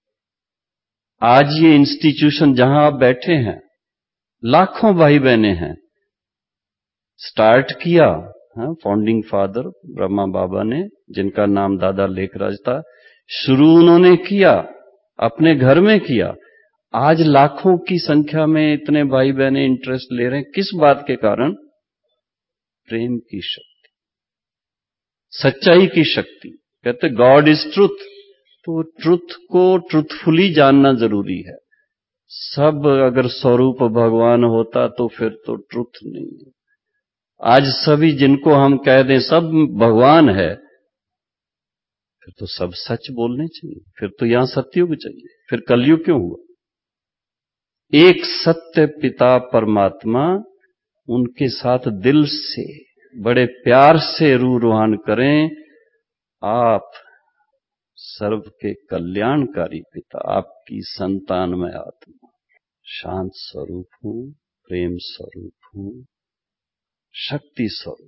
आज ये इंस्टीट्यूशन जहां आप बैठे हैं, लाखों भाई बहनें हैं, स्टार्ट किया फाउंडिंग फादर ब्रह्मा बाबा ने, जिनका नाम दादा लेखराज था। शुरू उन्होंने किया, अपने घर में किया। आज लाखों की संख्या में इतने भाई बहनें इंटरेस्ट ले रहे हैं, किस बात के कारण? प्रेम की शक्ति, सच्चाई की शक्ति। कहते गॉड इज ट्रुथ, तो ट्रुथ को ट्रुथफुली जानना जरूरी है। सब अगर स्वरूप भगवान होता तो फिर तो ट्रुथ नहीं है। आज सभी जिनको हम कह दें सब भगवान है, फिर तो सब सच बोलने चाहिए, फिर तो यहां सत्युग चाहिए, फिर कलयुग क्यों हुआ? एक सत्य पिता परमात्मा, उनके साथ दिल से बड़े प्यार से रूहान करें। आप सर्व के कल्याणकारी पिता, आपकी संतान में आत्मा, शांत स्वरूप हूं, प्रेम स्वरूप हूं, शक्ति स्वरूप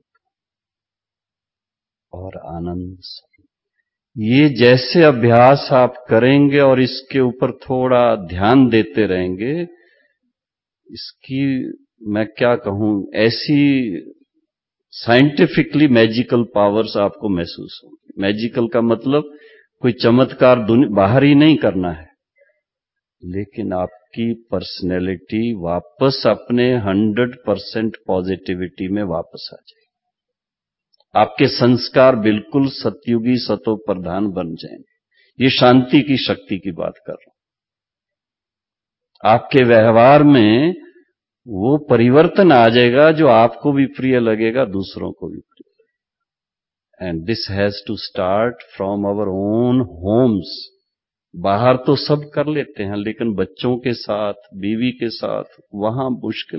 और आनंद स्वरूप। ये जैसे अभ्यास आप करेंगे और इसके ऊपर थोड़ा ध्यान देते रहेंगे, इसकी मैं क्या कहूं, ऐसी साइंटिफिकली मैजिकल पावर्स आपको महसूस होंगी। मैजिकल का मतलब कोई चमत्कार बाहर ही नहीं करना है, लेकिन आपकी पर्सनैलिटी वापस अपने हंड्रेड परसेंट पॉजिटिविटी में वापस आ जाए। आपके संस्कार बिल्कुल सतयुगी सतो प्रधान बन जाएंगे। ये शांति की शक्ति की बात कर रहा हूं। आपके व्यवहार में वो परिवर्तन आ जाएगा जो आपको भी प्रिय लगेगा, दूसरों को भी प्रिय लगेगा। And this has to start from our own homes. बाहर तो सब कर लेते हैं, लेकिन बच्चों के साथ, बीवी के साथ, वहां मुश्किल लगता है।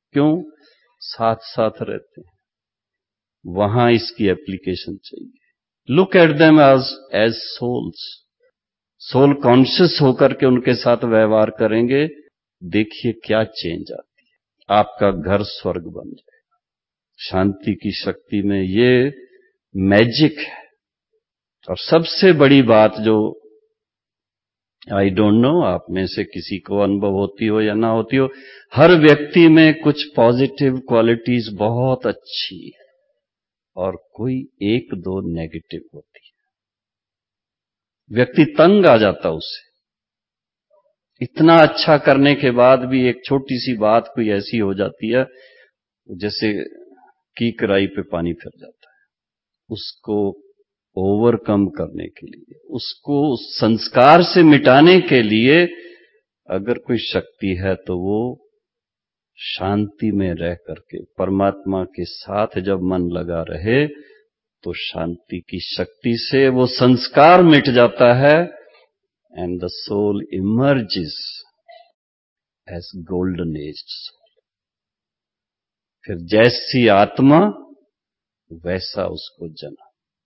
क्यों? साथ साथ रहते हैं, वहां इसकी एप्लीकेशन चाहिए। Look at them as as souls, soul conscious होकर के उनके साथ व्यवहार करेंगे, देखिए क्या चेंज आती है। आपका घर स्वर्ग बन जाएगा। शांति की शक्ति में ये मैजिक है। और सबसे बड़ी बात जो आई डोंट नो आप में से किसी को अनुभव होती हो या ना होती हो, हर व्यक्ति में कुछ पॉजिटिव क्वालिटीज बहुत अच्छी है और कोई एक दो नेगेटिव होती है। व्यक्ति तंग आ जाता उससे। इतना अच्छा करने के बाद भी एक छोटी सी बात कोई ऐसी हो जाती है जैसे कीकराई पे पानी फिर जाता है। उसको ओवरकम करने के लिए, उसको संस्कार से मिटाने के लिए अगर कोई शक्ति है तो वो शांति में रह करके परमात्मा के साथ जब मन लगा रहे तो शांति की शक्ति से वो संस्कार मिट जाता है and the soul emerges as golden aged soul. फिर जैसी आत्मा वैसा उसको जन्म।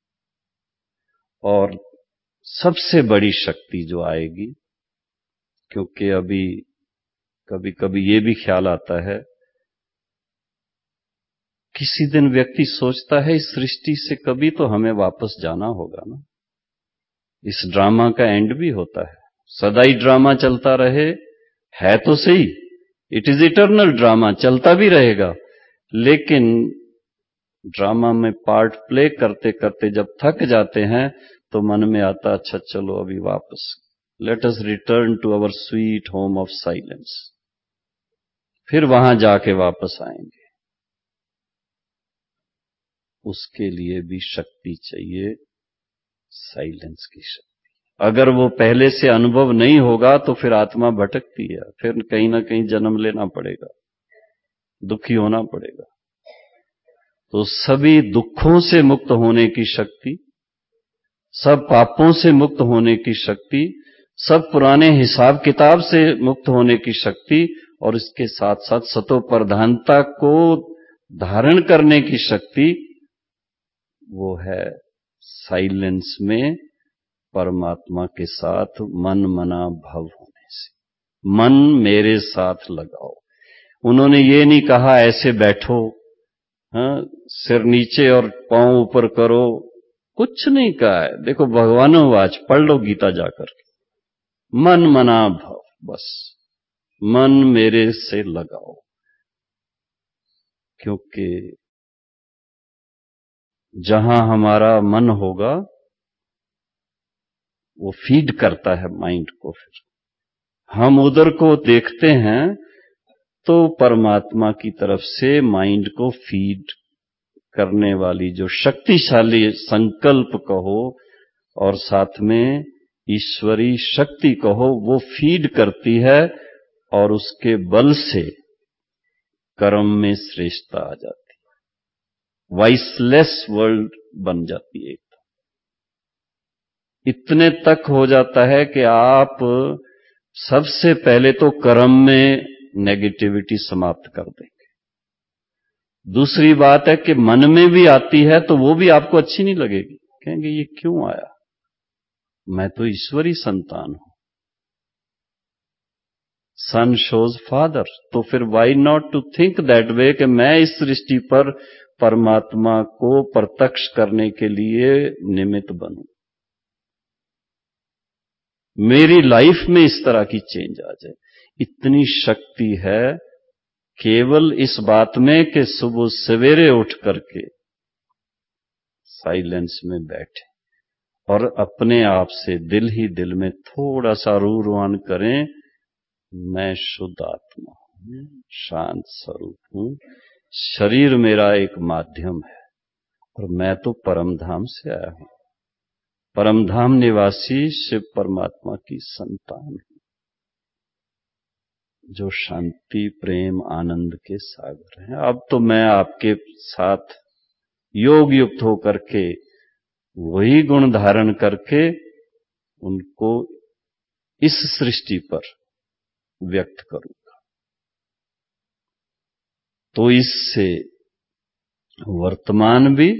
और सबसे बड़ी शक्ति जो आएगी, क्योंकि अभी कभी कभी ये भी ख्याल आता है, किसी दिन व्यक्ति सोचता है इस सृष्टि से कभी तो हमें वापस जाना होगा ना। इस ड्रामा का एंड भी होता है, सदा ही ड्रामा चलता रहे है तो सही, इट इज इटर्नल ड्रामा, चलता भी रहेगा। लेकिन ड्रामा में पार्ट प्ले करते करते जब थक जाते हैं तो मन में आता, अच्छा चलो अभी वापस, let us return to our sweet home of silence. फिर वहां जाके वापस आएंगे। उसके लिए भी शक्ति चाहिए, साइलेंस की शक्ति। अगर वो पहले से अनुभव नहीं होगा तो फिर आत्मा भटकती है, फिर कहीं ना कहीं जन्म लेना पड़ेगा, दुखी होना पड़ेगा। तो सभी दुखों से मुक्त होने की शक्ति, सब पापों से मुक्त होने की शक्ति, सब पुराने हिसाब किताब से मुक्त होने की शक्ति, और इसके साथ साथ सतो प्रधानता को धारण करने की शक्ति, वो है साइलेंस में परमात्मा के साथ मन मना भव होने से। मन मेरे साथ लगाओ। उन्होंने ये नहीं कहा ऐसे बैठो, हाँ, सिर नीचे और पांव ऊपर करो, कुछ नहीं कहा है। देखो भगवानोवाच पढ़ लो गीता जाकर, मन मना भव, बस मन मेरे से लगाओ। क्योंकि जहां हमारा मन होगा वो फीड करता है माइंड को। फिर हम उधर को देखते हैं तो परमात्मा की तरफ से माइंड को फीड करने वाली जो शक्तिशाली संकल्प कहो और साथ में ईश्वरी शक्ति कहो, वो फीड करती है और उसके बल से कर्म में श्रेष्ठता आ जाती है, वाइसलेस वर्ल्ड बन जाती है। इतने तक हो जाता है कि आप सबसे पहले तो कर्म में नेगेटिविटी समाप्त कर देंगे। दूसरी बात है कि मन में भी आती है तो वो भी आपको अच्छी नहीं लगेगी, कहेंगे ये क्यों आया, मैं तो ईश्वरी संतान हूं। सन शोज फादर, तो फिर why not to think that way कि मैं इस सृष्टि पर परमात्मा को प्रत्यक्ष करने के लिए निमित्त बनूं, मेरी लाइफ में इस तरह की चेंज आ जाए। इतनी शक्ति है केवल इस बात में कि सुबह सवेरे उठ करके साइलेंस में बैठे और अपने आप से दिल ही दिल में थोड़ा सा रूरवान करें, मैं शुद्ध आत्मा हूं, शांत स्वरूप हूं, शरीर मेरा एक माध्यम है और मैं तो परमधाम से आया हूं, परमधाम निवासी शिव परमात्मा की संतान हूं, जो शांति प्रेम आनंद के सागर हैं। अब तो मैं आपके साथ योग युक्त होकर के वही गुण धारण करके उनको इस सृष्टि पर व्यक्त करूंगा। तो इससे वर्तमान भी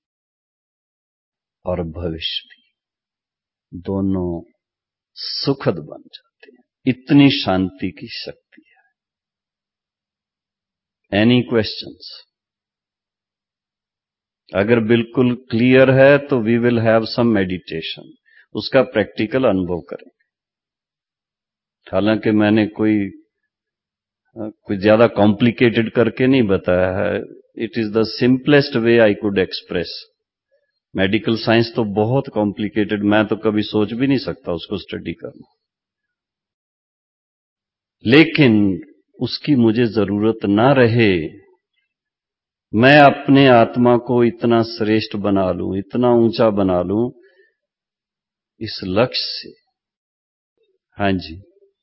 और भविष्य भी दोनों सुखद बन जाते हैं। इतनी शांति की शक्ति है। Any questions? अगर बिल्कुल क्लियर है तो we will have some meditation, उसका प्रैक्टिकल अनुभव करेंगे। हालांकि मैंने कोई कोई ज्यादा कॉम्प्लिकेटेड करके नहीं बताया है। It is the simplest way I could express. Medical science तो बहुत कॉम्प्लिकेटेड, मैं तो कभी सोच भी नहीं सकता उसको स्टडी करना, लेकिन उसकी मुझे जरूरत ना रहे। मैं अपने आत्मा को इतना श्रेष्ठ बना लूं, इतना ऊंचा बना लूं, इस लक्ष्य से। हाँ जी,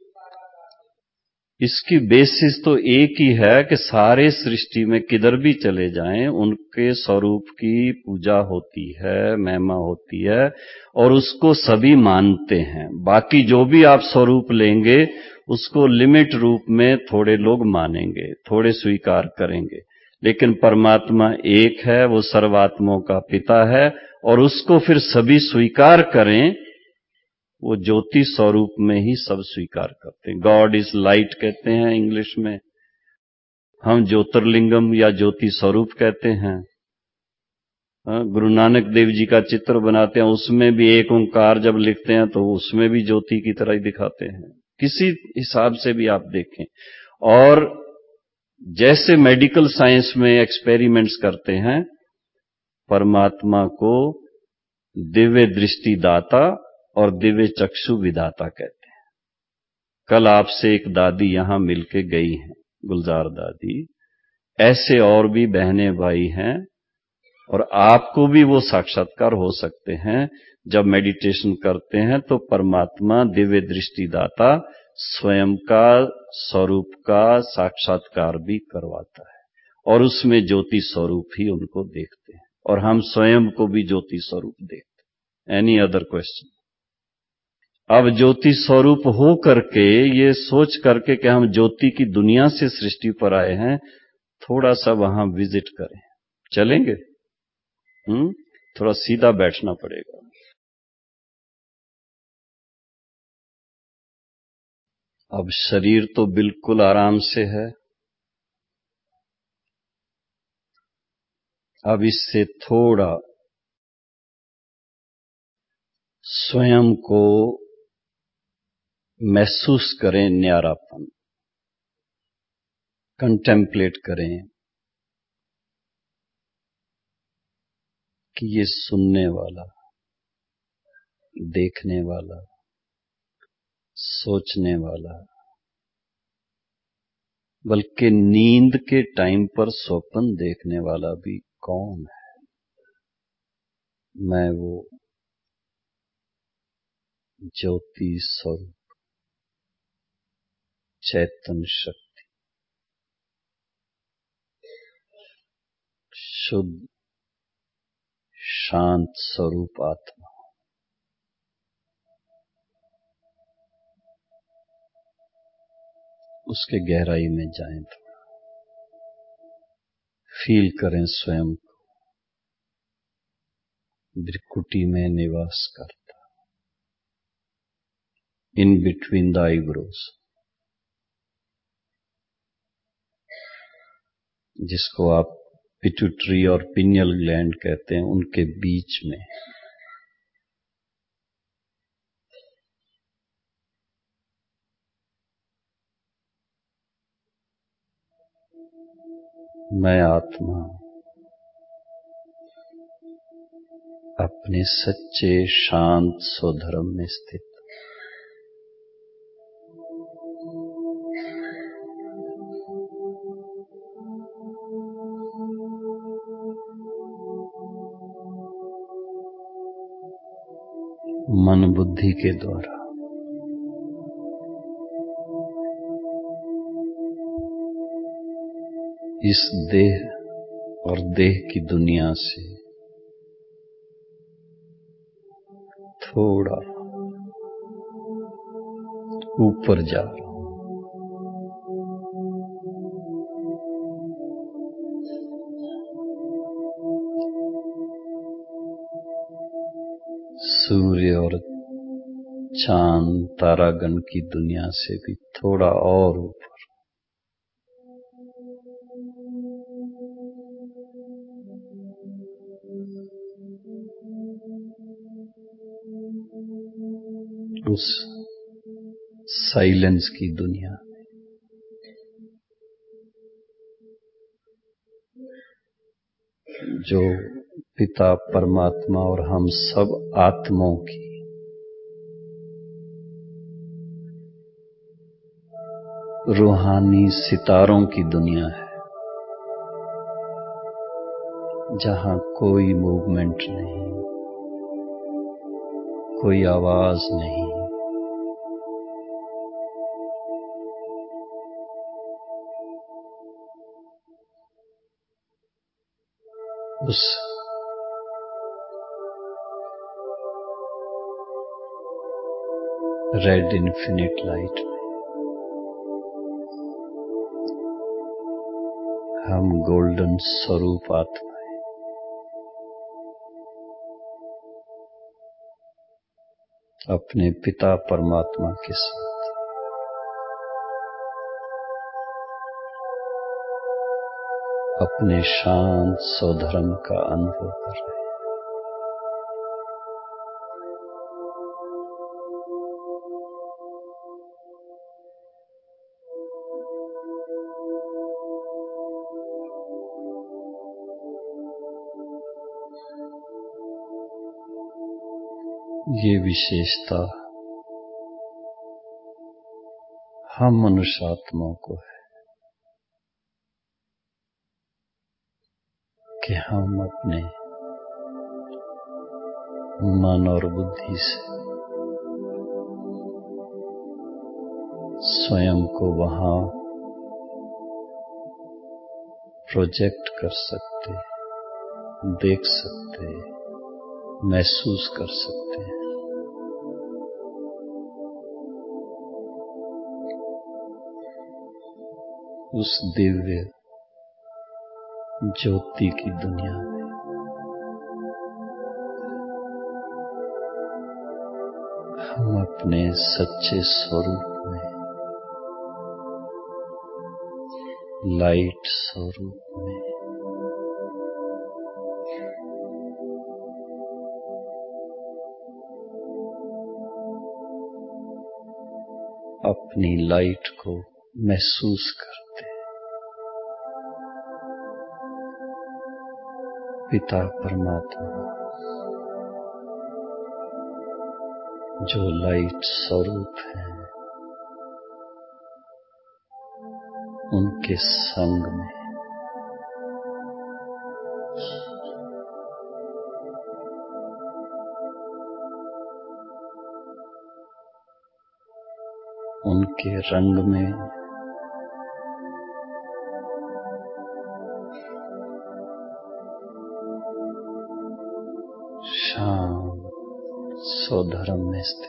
इसकी बेसिस तो एक ही है कि सारे सृष्टि में किधर भी चले जाएं उनके स्वरूप की पूजा होती है, महिमा होती है, और उसको सभी मानते हैं। बाकी जो भी आप स्वरूप लेंगे उसको लिमिट रूप में थोड़े लोग मानेंगे, थोड़े स्वीकार करेंगे, लेकिन परमात्मा एक है, वो सर्वात्माओं का पिता है, और उसको फिर सभी स्वीकार करें, वो ज्योति स्वरूप में ही सब स्वीकार करते हैं। गॉड इज लाइट कहते हैं इंग्लिश में, हम ज्योतिर्लिंगम या ज्योति स्वरूप कहते हैं। गुरु नानक देव जी का चित्र बनाते हैं, उसमें भी एक ओंकार जब लिखते हैं तो उसमें भी ज्योति की तरह ही दिखाते हैं। किसी हिसाब से भी आप देखें। और जैसे मेडिकल साइंस में एक्सपेरिमेंट्स करते हैं, परमात्मा को दिव्य दृष्टि दाता और दिव्य चक्षु विधाता कहते हैं। कल आपसे एक दादी यहां मिलके गई हैं, गुलजार दादी। ऐसे और भी बहने भाई हैं, और आपको भी वो साक्षात्कार हो सकते हैं। जब मेडिटेशन करते हैं तो परमात्मा दिव्य दृष्टि दाता स्वयं का स्वरूप का साक्षात्कार भी करवाता है, और उसमें ज्योति स्वरूप ही उनको देखते हैं, और हम स्वयं को भी ज्योति स्वरूप देखते हैं। Any other question? अब ज्योति स्वरूप हो करके, ये सोच करके कि हम ज्योति की दुनिया से सृष्टि पर आए हैं, थोड़ा सा वहां विजिट करें। चलेंगे? हम्म थोड़ा सीधा बैठना पड़ेगा। अब शरीर तो बिल्कुल आराम से है। अब इससे थोड़ा स्वयं को महसूस करें, न्यारापन कंटेम्पलेट करें कि ये सुनने वाला, देखने वाला, सोचने वाला, बल्कि नींद के टाइम पर स्वप्न देखने वाला भी कौन है? मैं वो ज्योति स्वरूप, चैतन्य शक्ति, शुद्ध शांत स्वरूप आत्मा, उसके गहराई में जाएं तो फील करें स्वयं को भ्रिकुटी में निवास करता, इन बिटवीन द आईब्रोज, जिसको आप पिट्यूटरी और पिनियल ग्लैंड कहते हैं, उनके बीच में। मैं आत्मा अपने सच्चे शांत स्वधर्म में स्थित, मन बुद्धि के द्वारा इस देह और देह की दुनिया से थोड़ा ऊपर जा रहा हूं। सूर्य और चांद तारागण की दुनिया से भी थोड़ा और ऊपर उस साइलेंस की दुनिया में जो पिता परमात्मा और हम सब आत्माओं की रूहानी सितारों की दुनिया है, जहां कोई मूवमेंट नहीं, कोई आवाज नहीं, उस रेड इन्फिनिट लाइट में हम गोल्डन स्वरूप आत्माएं अपने पिता परमात्मा के साथ अपने शांत स्वधर्म का अनुभव कर रहे हैं। ये विशेषता हम मनुष्य आत्माओं को है कि हम अपने मन और बुद्धि से स्वयं को वहां प्रोजेक्ट कर सकते, देख सकते, महसूस कर सकते हैं। उस दिव्य ज्योति की दुनिया में हम अपने सच्चे स्वरूप में, लाइट स्वरूप में अपनी लाइट को महसूस करते, पिता परमात्मा जो लाइट स्वरूप है, उनके संग में उनके रंग में शांत स्वधर्म में स्थित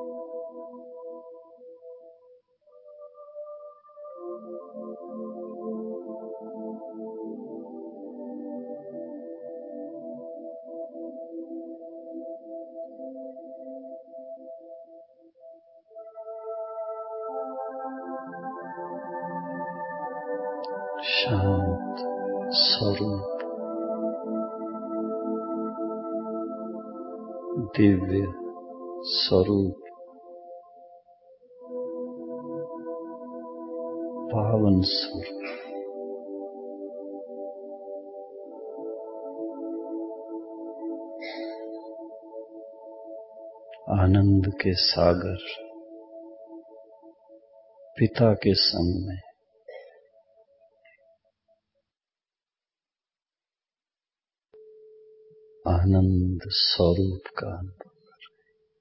शांत स्वरूप दिव्य स्वरूप पावन स्वरूप आनंद के सागर पिता के संग में आनंद स्वरूप का अनुभव कर।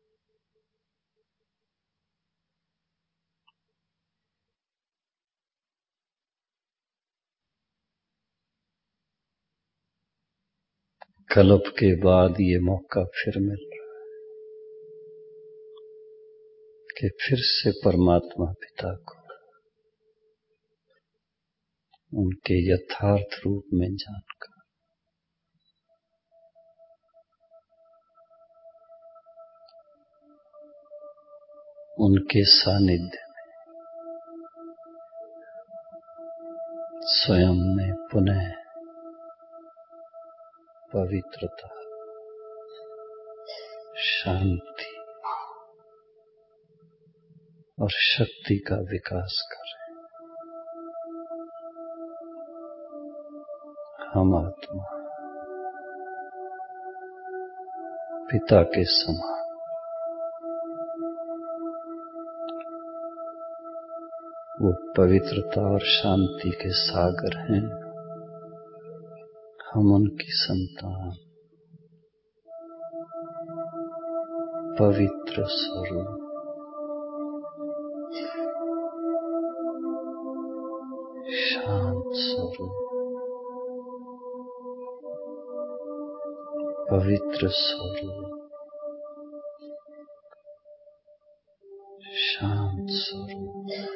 कल्प के बाद ये मौका फिर मिल रहा है कि फिर से परमात्मा पिता को उनके यथार्थ रूप में जानकर उनके सानिध्य में स्वयं में पुनः पवित्रता, शांति और शक्ति का विकास करें। हम आत्मा पिता के समान वो पवित्रता और शांति के सागर हैं। हम उनकी संतान, पवित्र स्वरूप, शांत स्वरूप, पवित्र स्वरूप, शांत स्वरूप,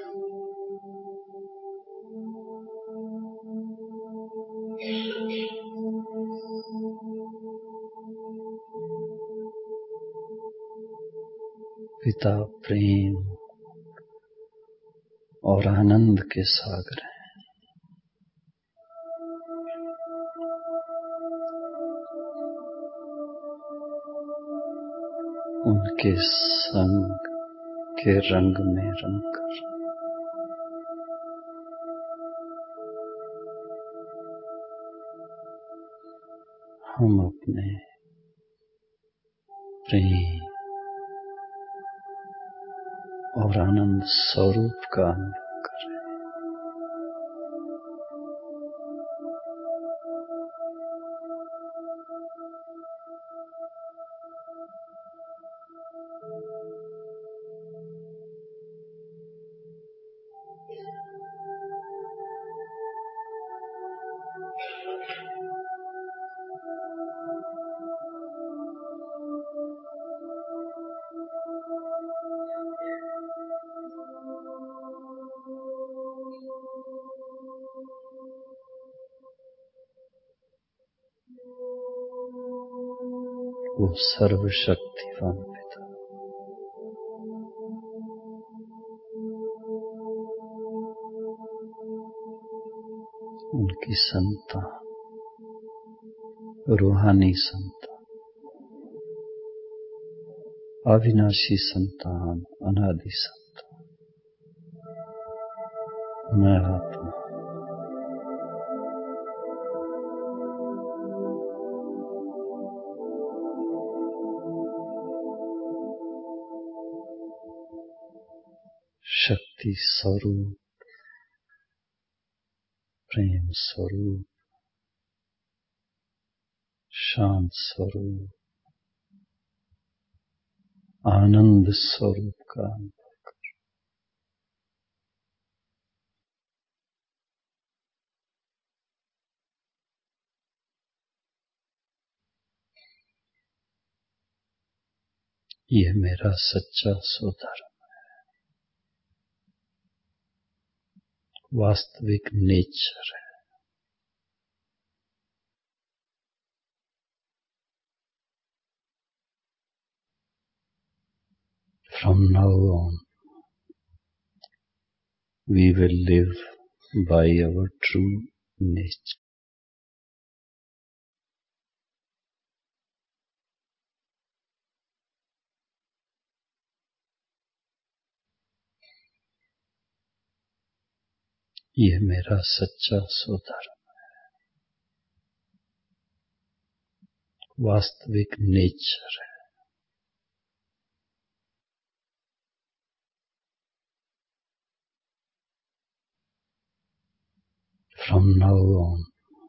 पिता प्रेम और आनंद के सागर हैं। उनके संग के रंग में रंग कर हम अपने प्रेम और आनंद स्वरूप का अनुभव करें। वो सर्वशक्तिवान पिता उनकी संतान, रूहानी संतान, अविनाशी संतान, अनादि संतान, मैं आत्मा शक्ति स्वरूप, प्रेम स्वरूप, शांत स्वरूप, आनंद स्वरूप का अनुभव कर। यह मेरा सच्चा स्वधर्म, वास्तविक नेचर है। From now on, we will live by our true nature. यह मेरा सच्चा स्वधर्म है, वास्तविक नेचर है। From now on,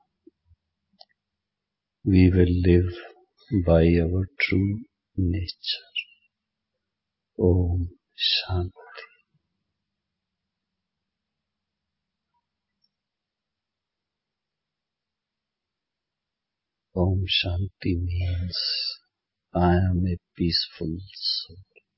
we will live by our true nature. Om Shanti. Om Shanti means I am a peaceful soul.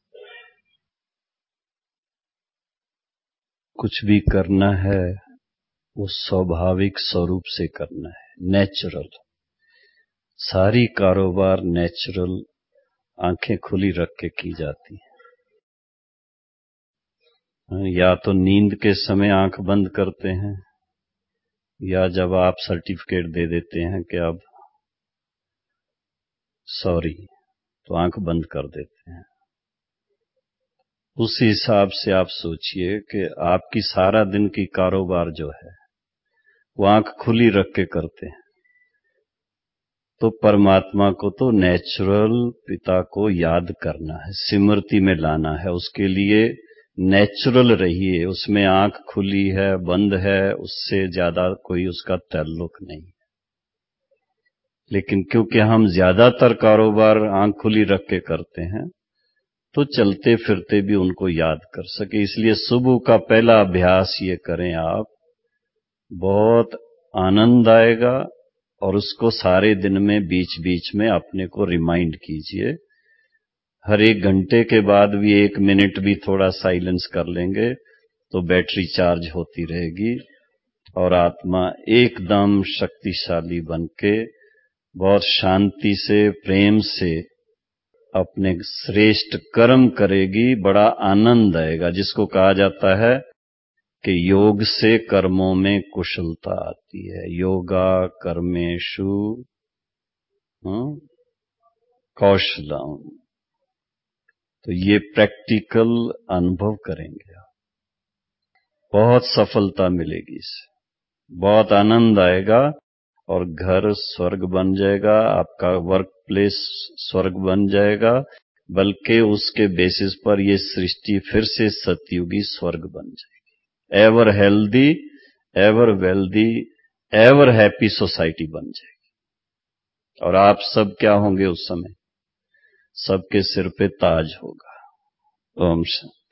कुछ भी करना है वो स्वाभाविक स्वरूप से करना है, नेचुरल। सारी कारोबार नेचुरल, आंखें खुली रख के की जाती है। या तो नींद के समय आंख बंद करते हैं, या जब आप सर्टिफिकेट दे देते हैं कि अब सॉरी, तो आंख बंद कर देते हैं। उस हिसाब से आप सोचिए कि आपकी सारा दिन की कारोबार जो है वो आंख खुली रख के करते हैं, तो परमात्मा को तो नेचुरल पिता को याद करना है, स्मृति में लाना है। उसके लिए नेचुरल रहिए, उसमें आंख खुली है बंद है उससे ज्यादा कोई उसका ताल्लुक नहीं। लेकिन क्योंकि हम ज्यादातर कारोबार आंख खुली रख के करते हैं, तो चलते फिरते भी उनको याद कर सके। इसलिए सुबह का पहला अभ्यास ये करें आप, बहुत आनंद आएगा, और उसको सारे दिन में बीच बीच में अपने को रिमाइंड कीजिए। हर एक घंटे के बाद भी एक मिनट भी थोड़ा साइलेंस कर लेंगे तो बैटरी चार्ज होती रहेगी और आत्मा एकदम शक्तिशाली बनके बहुत शांति से, प्रेम से अपने श्रेष्ठ कर्म करेगी। बड़ा आनंद आएगा, जिसको कहा जाता है कि योग से कर्मों में कुशलता आती है। योगा कर्मेषु कौशलम। तो ये प्रैक्टिकल अनुभव करेंगे आप, बहुत सफलता मिलेगी इससे, बहुत आनंद आएगा और घर स्वर्ग बन जाएगा, आपका वर्क प्लेस स्वर्ग बन जाएगा। बल्कि उसके बेसिस पर ये सृष्टि फिर से सतयुगी स्वर्ग बन जाएगी। Ever healthy, ever wealthy, ever happy society बन जाएगी। और आप सब क्या होंगे उस समय? सबके सिर पे ताज होगा। ओम शांति।